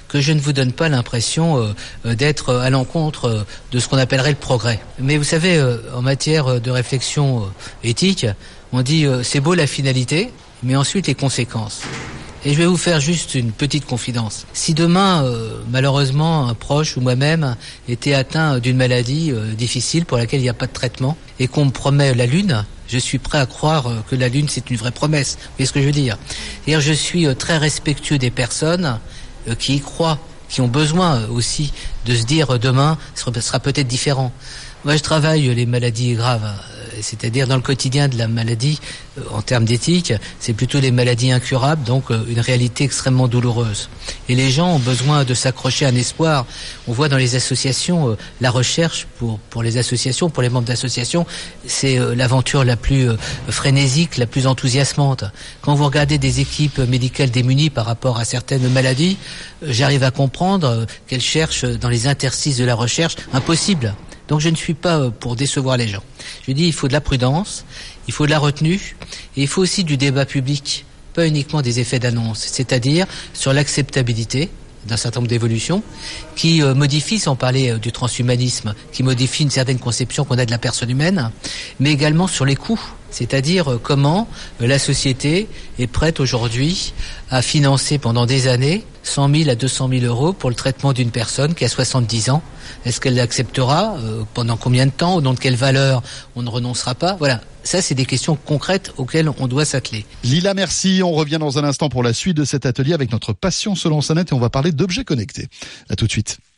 Speaker 13: que je ne vous donne pas l'impression euh, d'être à l'encontre euh, de ce qu'on appellerait le progrès. Mais vous savez, euh, en matière de réflexion euh, éthique, on dit euh, c'est beau la finalité, mais ensuite les conséquences. Et je vais vous faire juste une petite confidence. Si demain, euh, malheureusement, un proche ou moi-même était atteint d'une maladie euh, difficile pour laquelle il n'y a pas de traitement et qu'on me promet la lune, je suis prêt à croire euh, que la lune c'est une vraie promesse. Vous voyez ce que je veux dire ? C'est-à-dire, je suis euh, très respectueux des personnes euh, qui y croient, qui ont besoin euh, aussi de se dire euh, demain ce sera, sera peut-être différent. Moi, je travaille les maladies graves, euh, c'est-à-dire dans le quotidien de la maladie, euh, en termes d'éthique, c'est plutôt les maladies incurables, donc euh, une réalité extrêmement douloureuse. Et les gens ont besoin de s'accrocher à un espoir. On voit dans les associations, euh, la recherche pour pour les associations, pour les membres d'associations, c'est euh, l'aventure la plus euh, frénésique, la plus enthousiasmante. Quand vous regardez des équipes médicales démunies par rapport à certaines maladies, euh, j'arrive à comprendre euh, qu'elles cherchent dans les interstices de la recherche impossible. Donc je ne suis pas pour décevoir les gens. Je dis il faut de la prudence, il faut de la retenue et il faut aussi du débat public, pas uniquement des effets d'annonce, c'est-à-dire sur l'acceptabilité d'un certain nombre d'évolutions qui euh, modifient, sans parler euh, du transhumanisme, qui modifie une certaine conception qu'on a de la personne humaine, mais également sur les coûts, c'est-à-dire euh, comment euh, la société est prête aujourd'hui à financer pendant des années cent mille à deux cent mille euros pour le traitement d'une personne qui a soixante-dix ans. Est-ce qu'elle l'acceptera euh, pendant combien de temps? Au nom de quelle valeur on ne renoncera pas? Voilà, ça c'est des questions concrètes auxquelles on doit s'atteler.
Speaker 3: Lila, merci. On revient dans un instant pour la suite de cet atelier avec notre passion selon sa net et on va parler d'objets connectés. À tout de suite.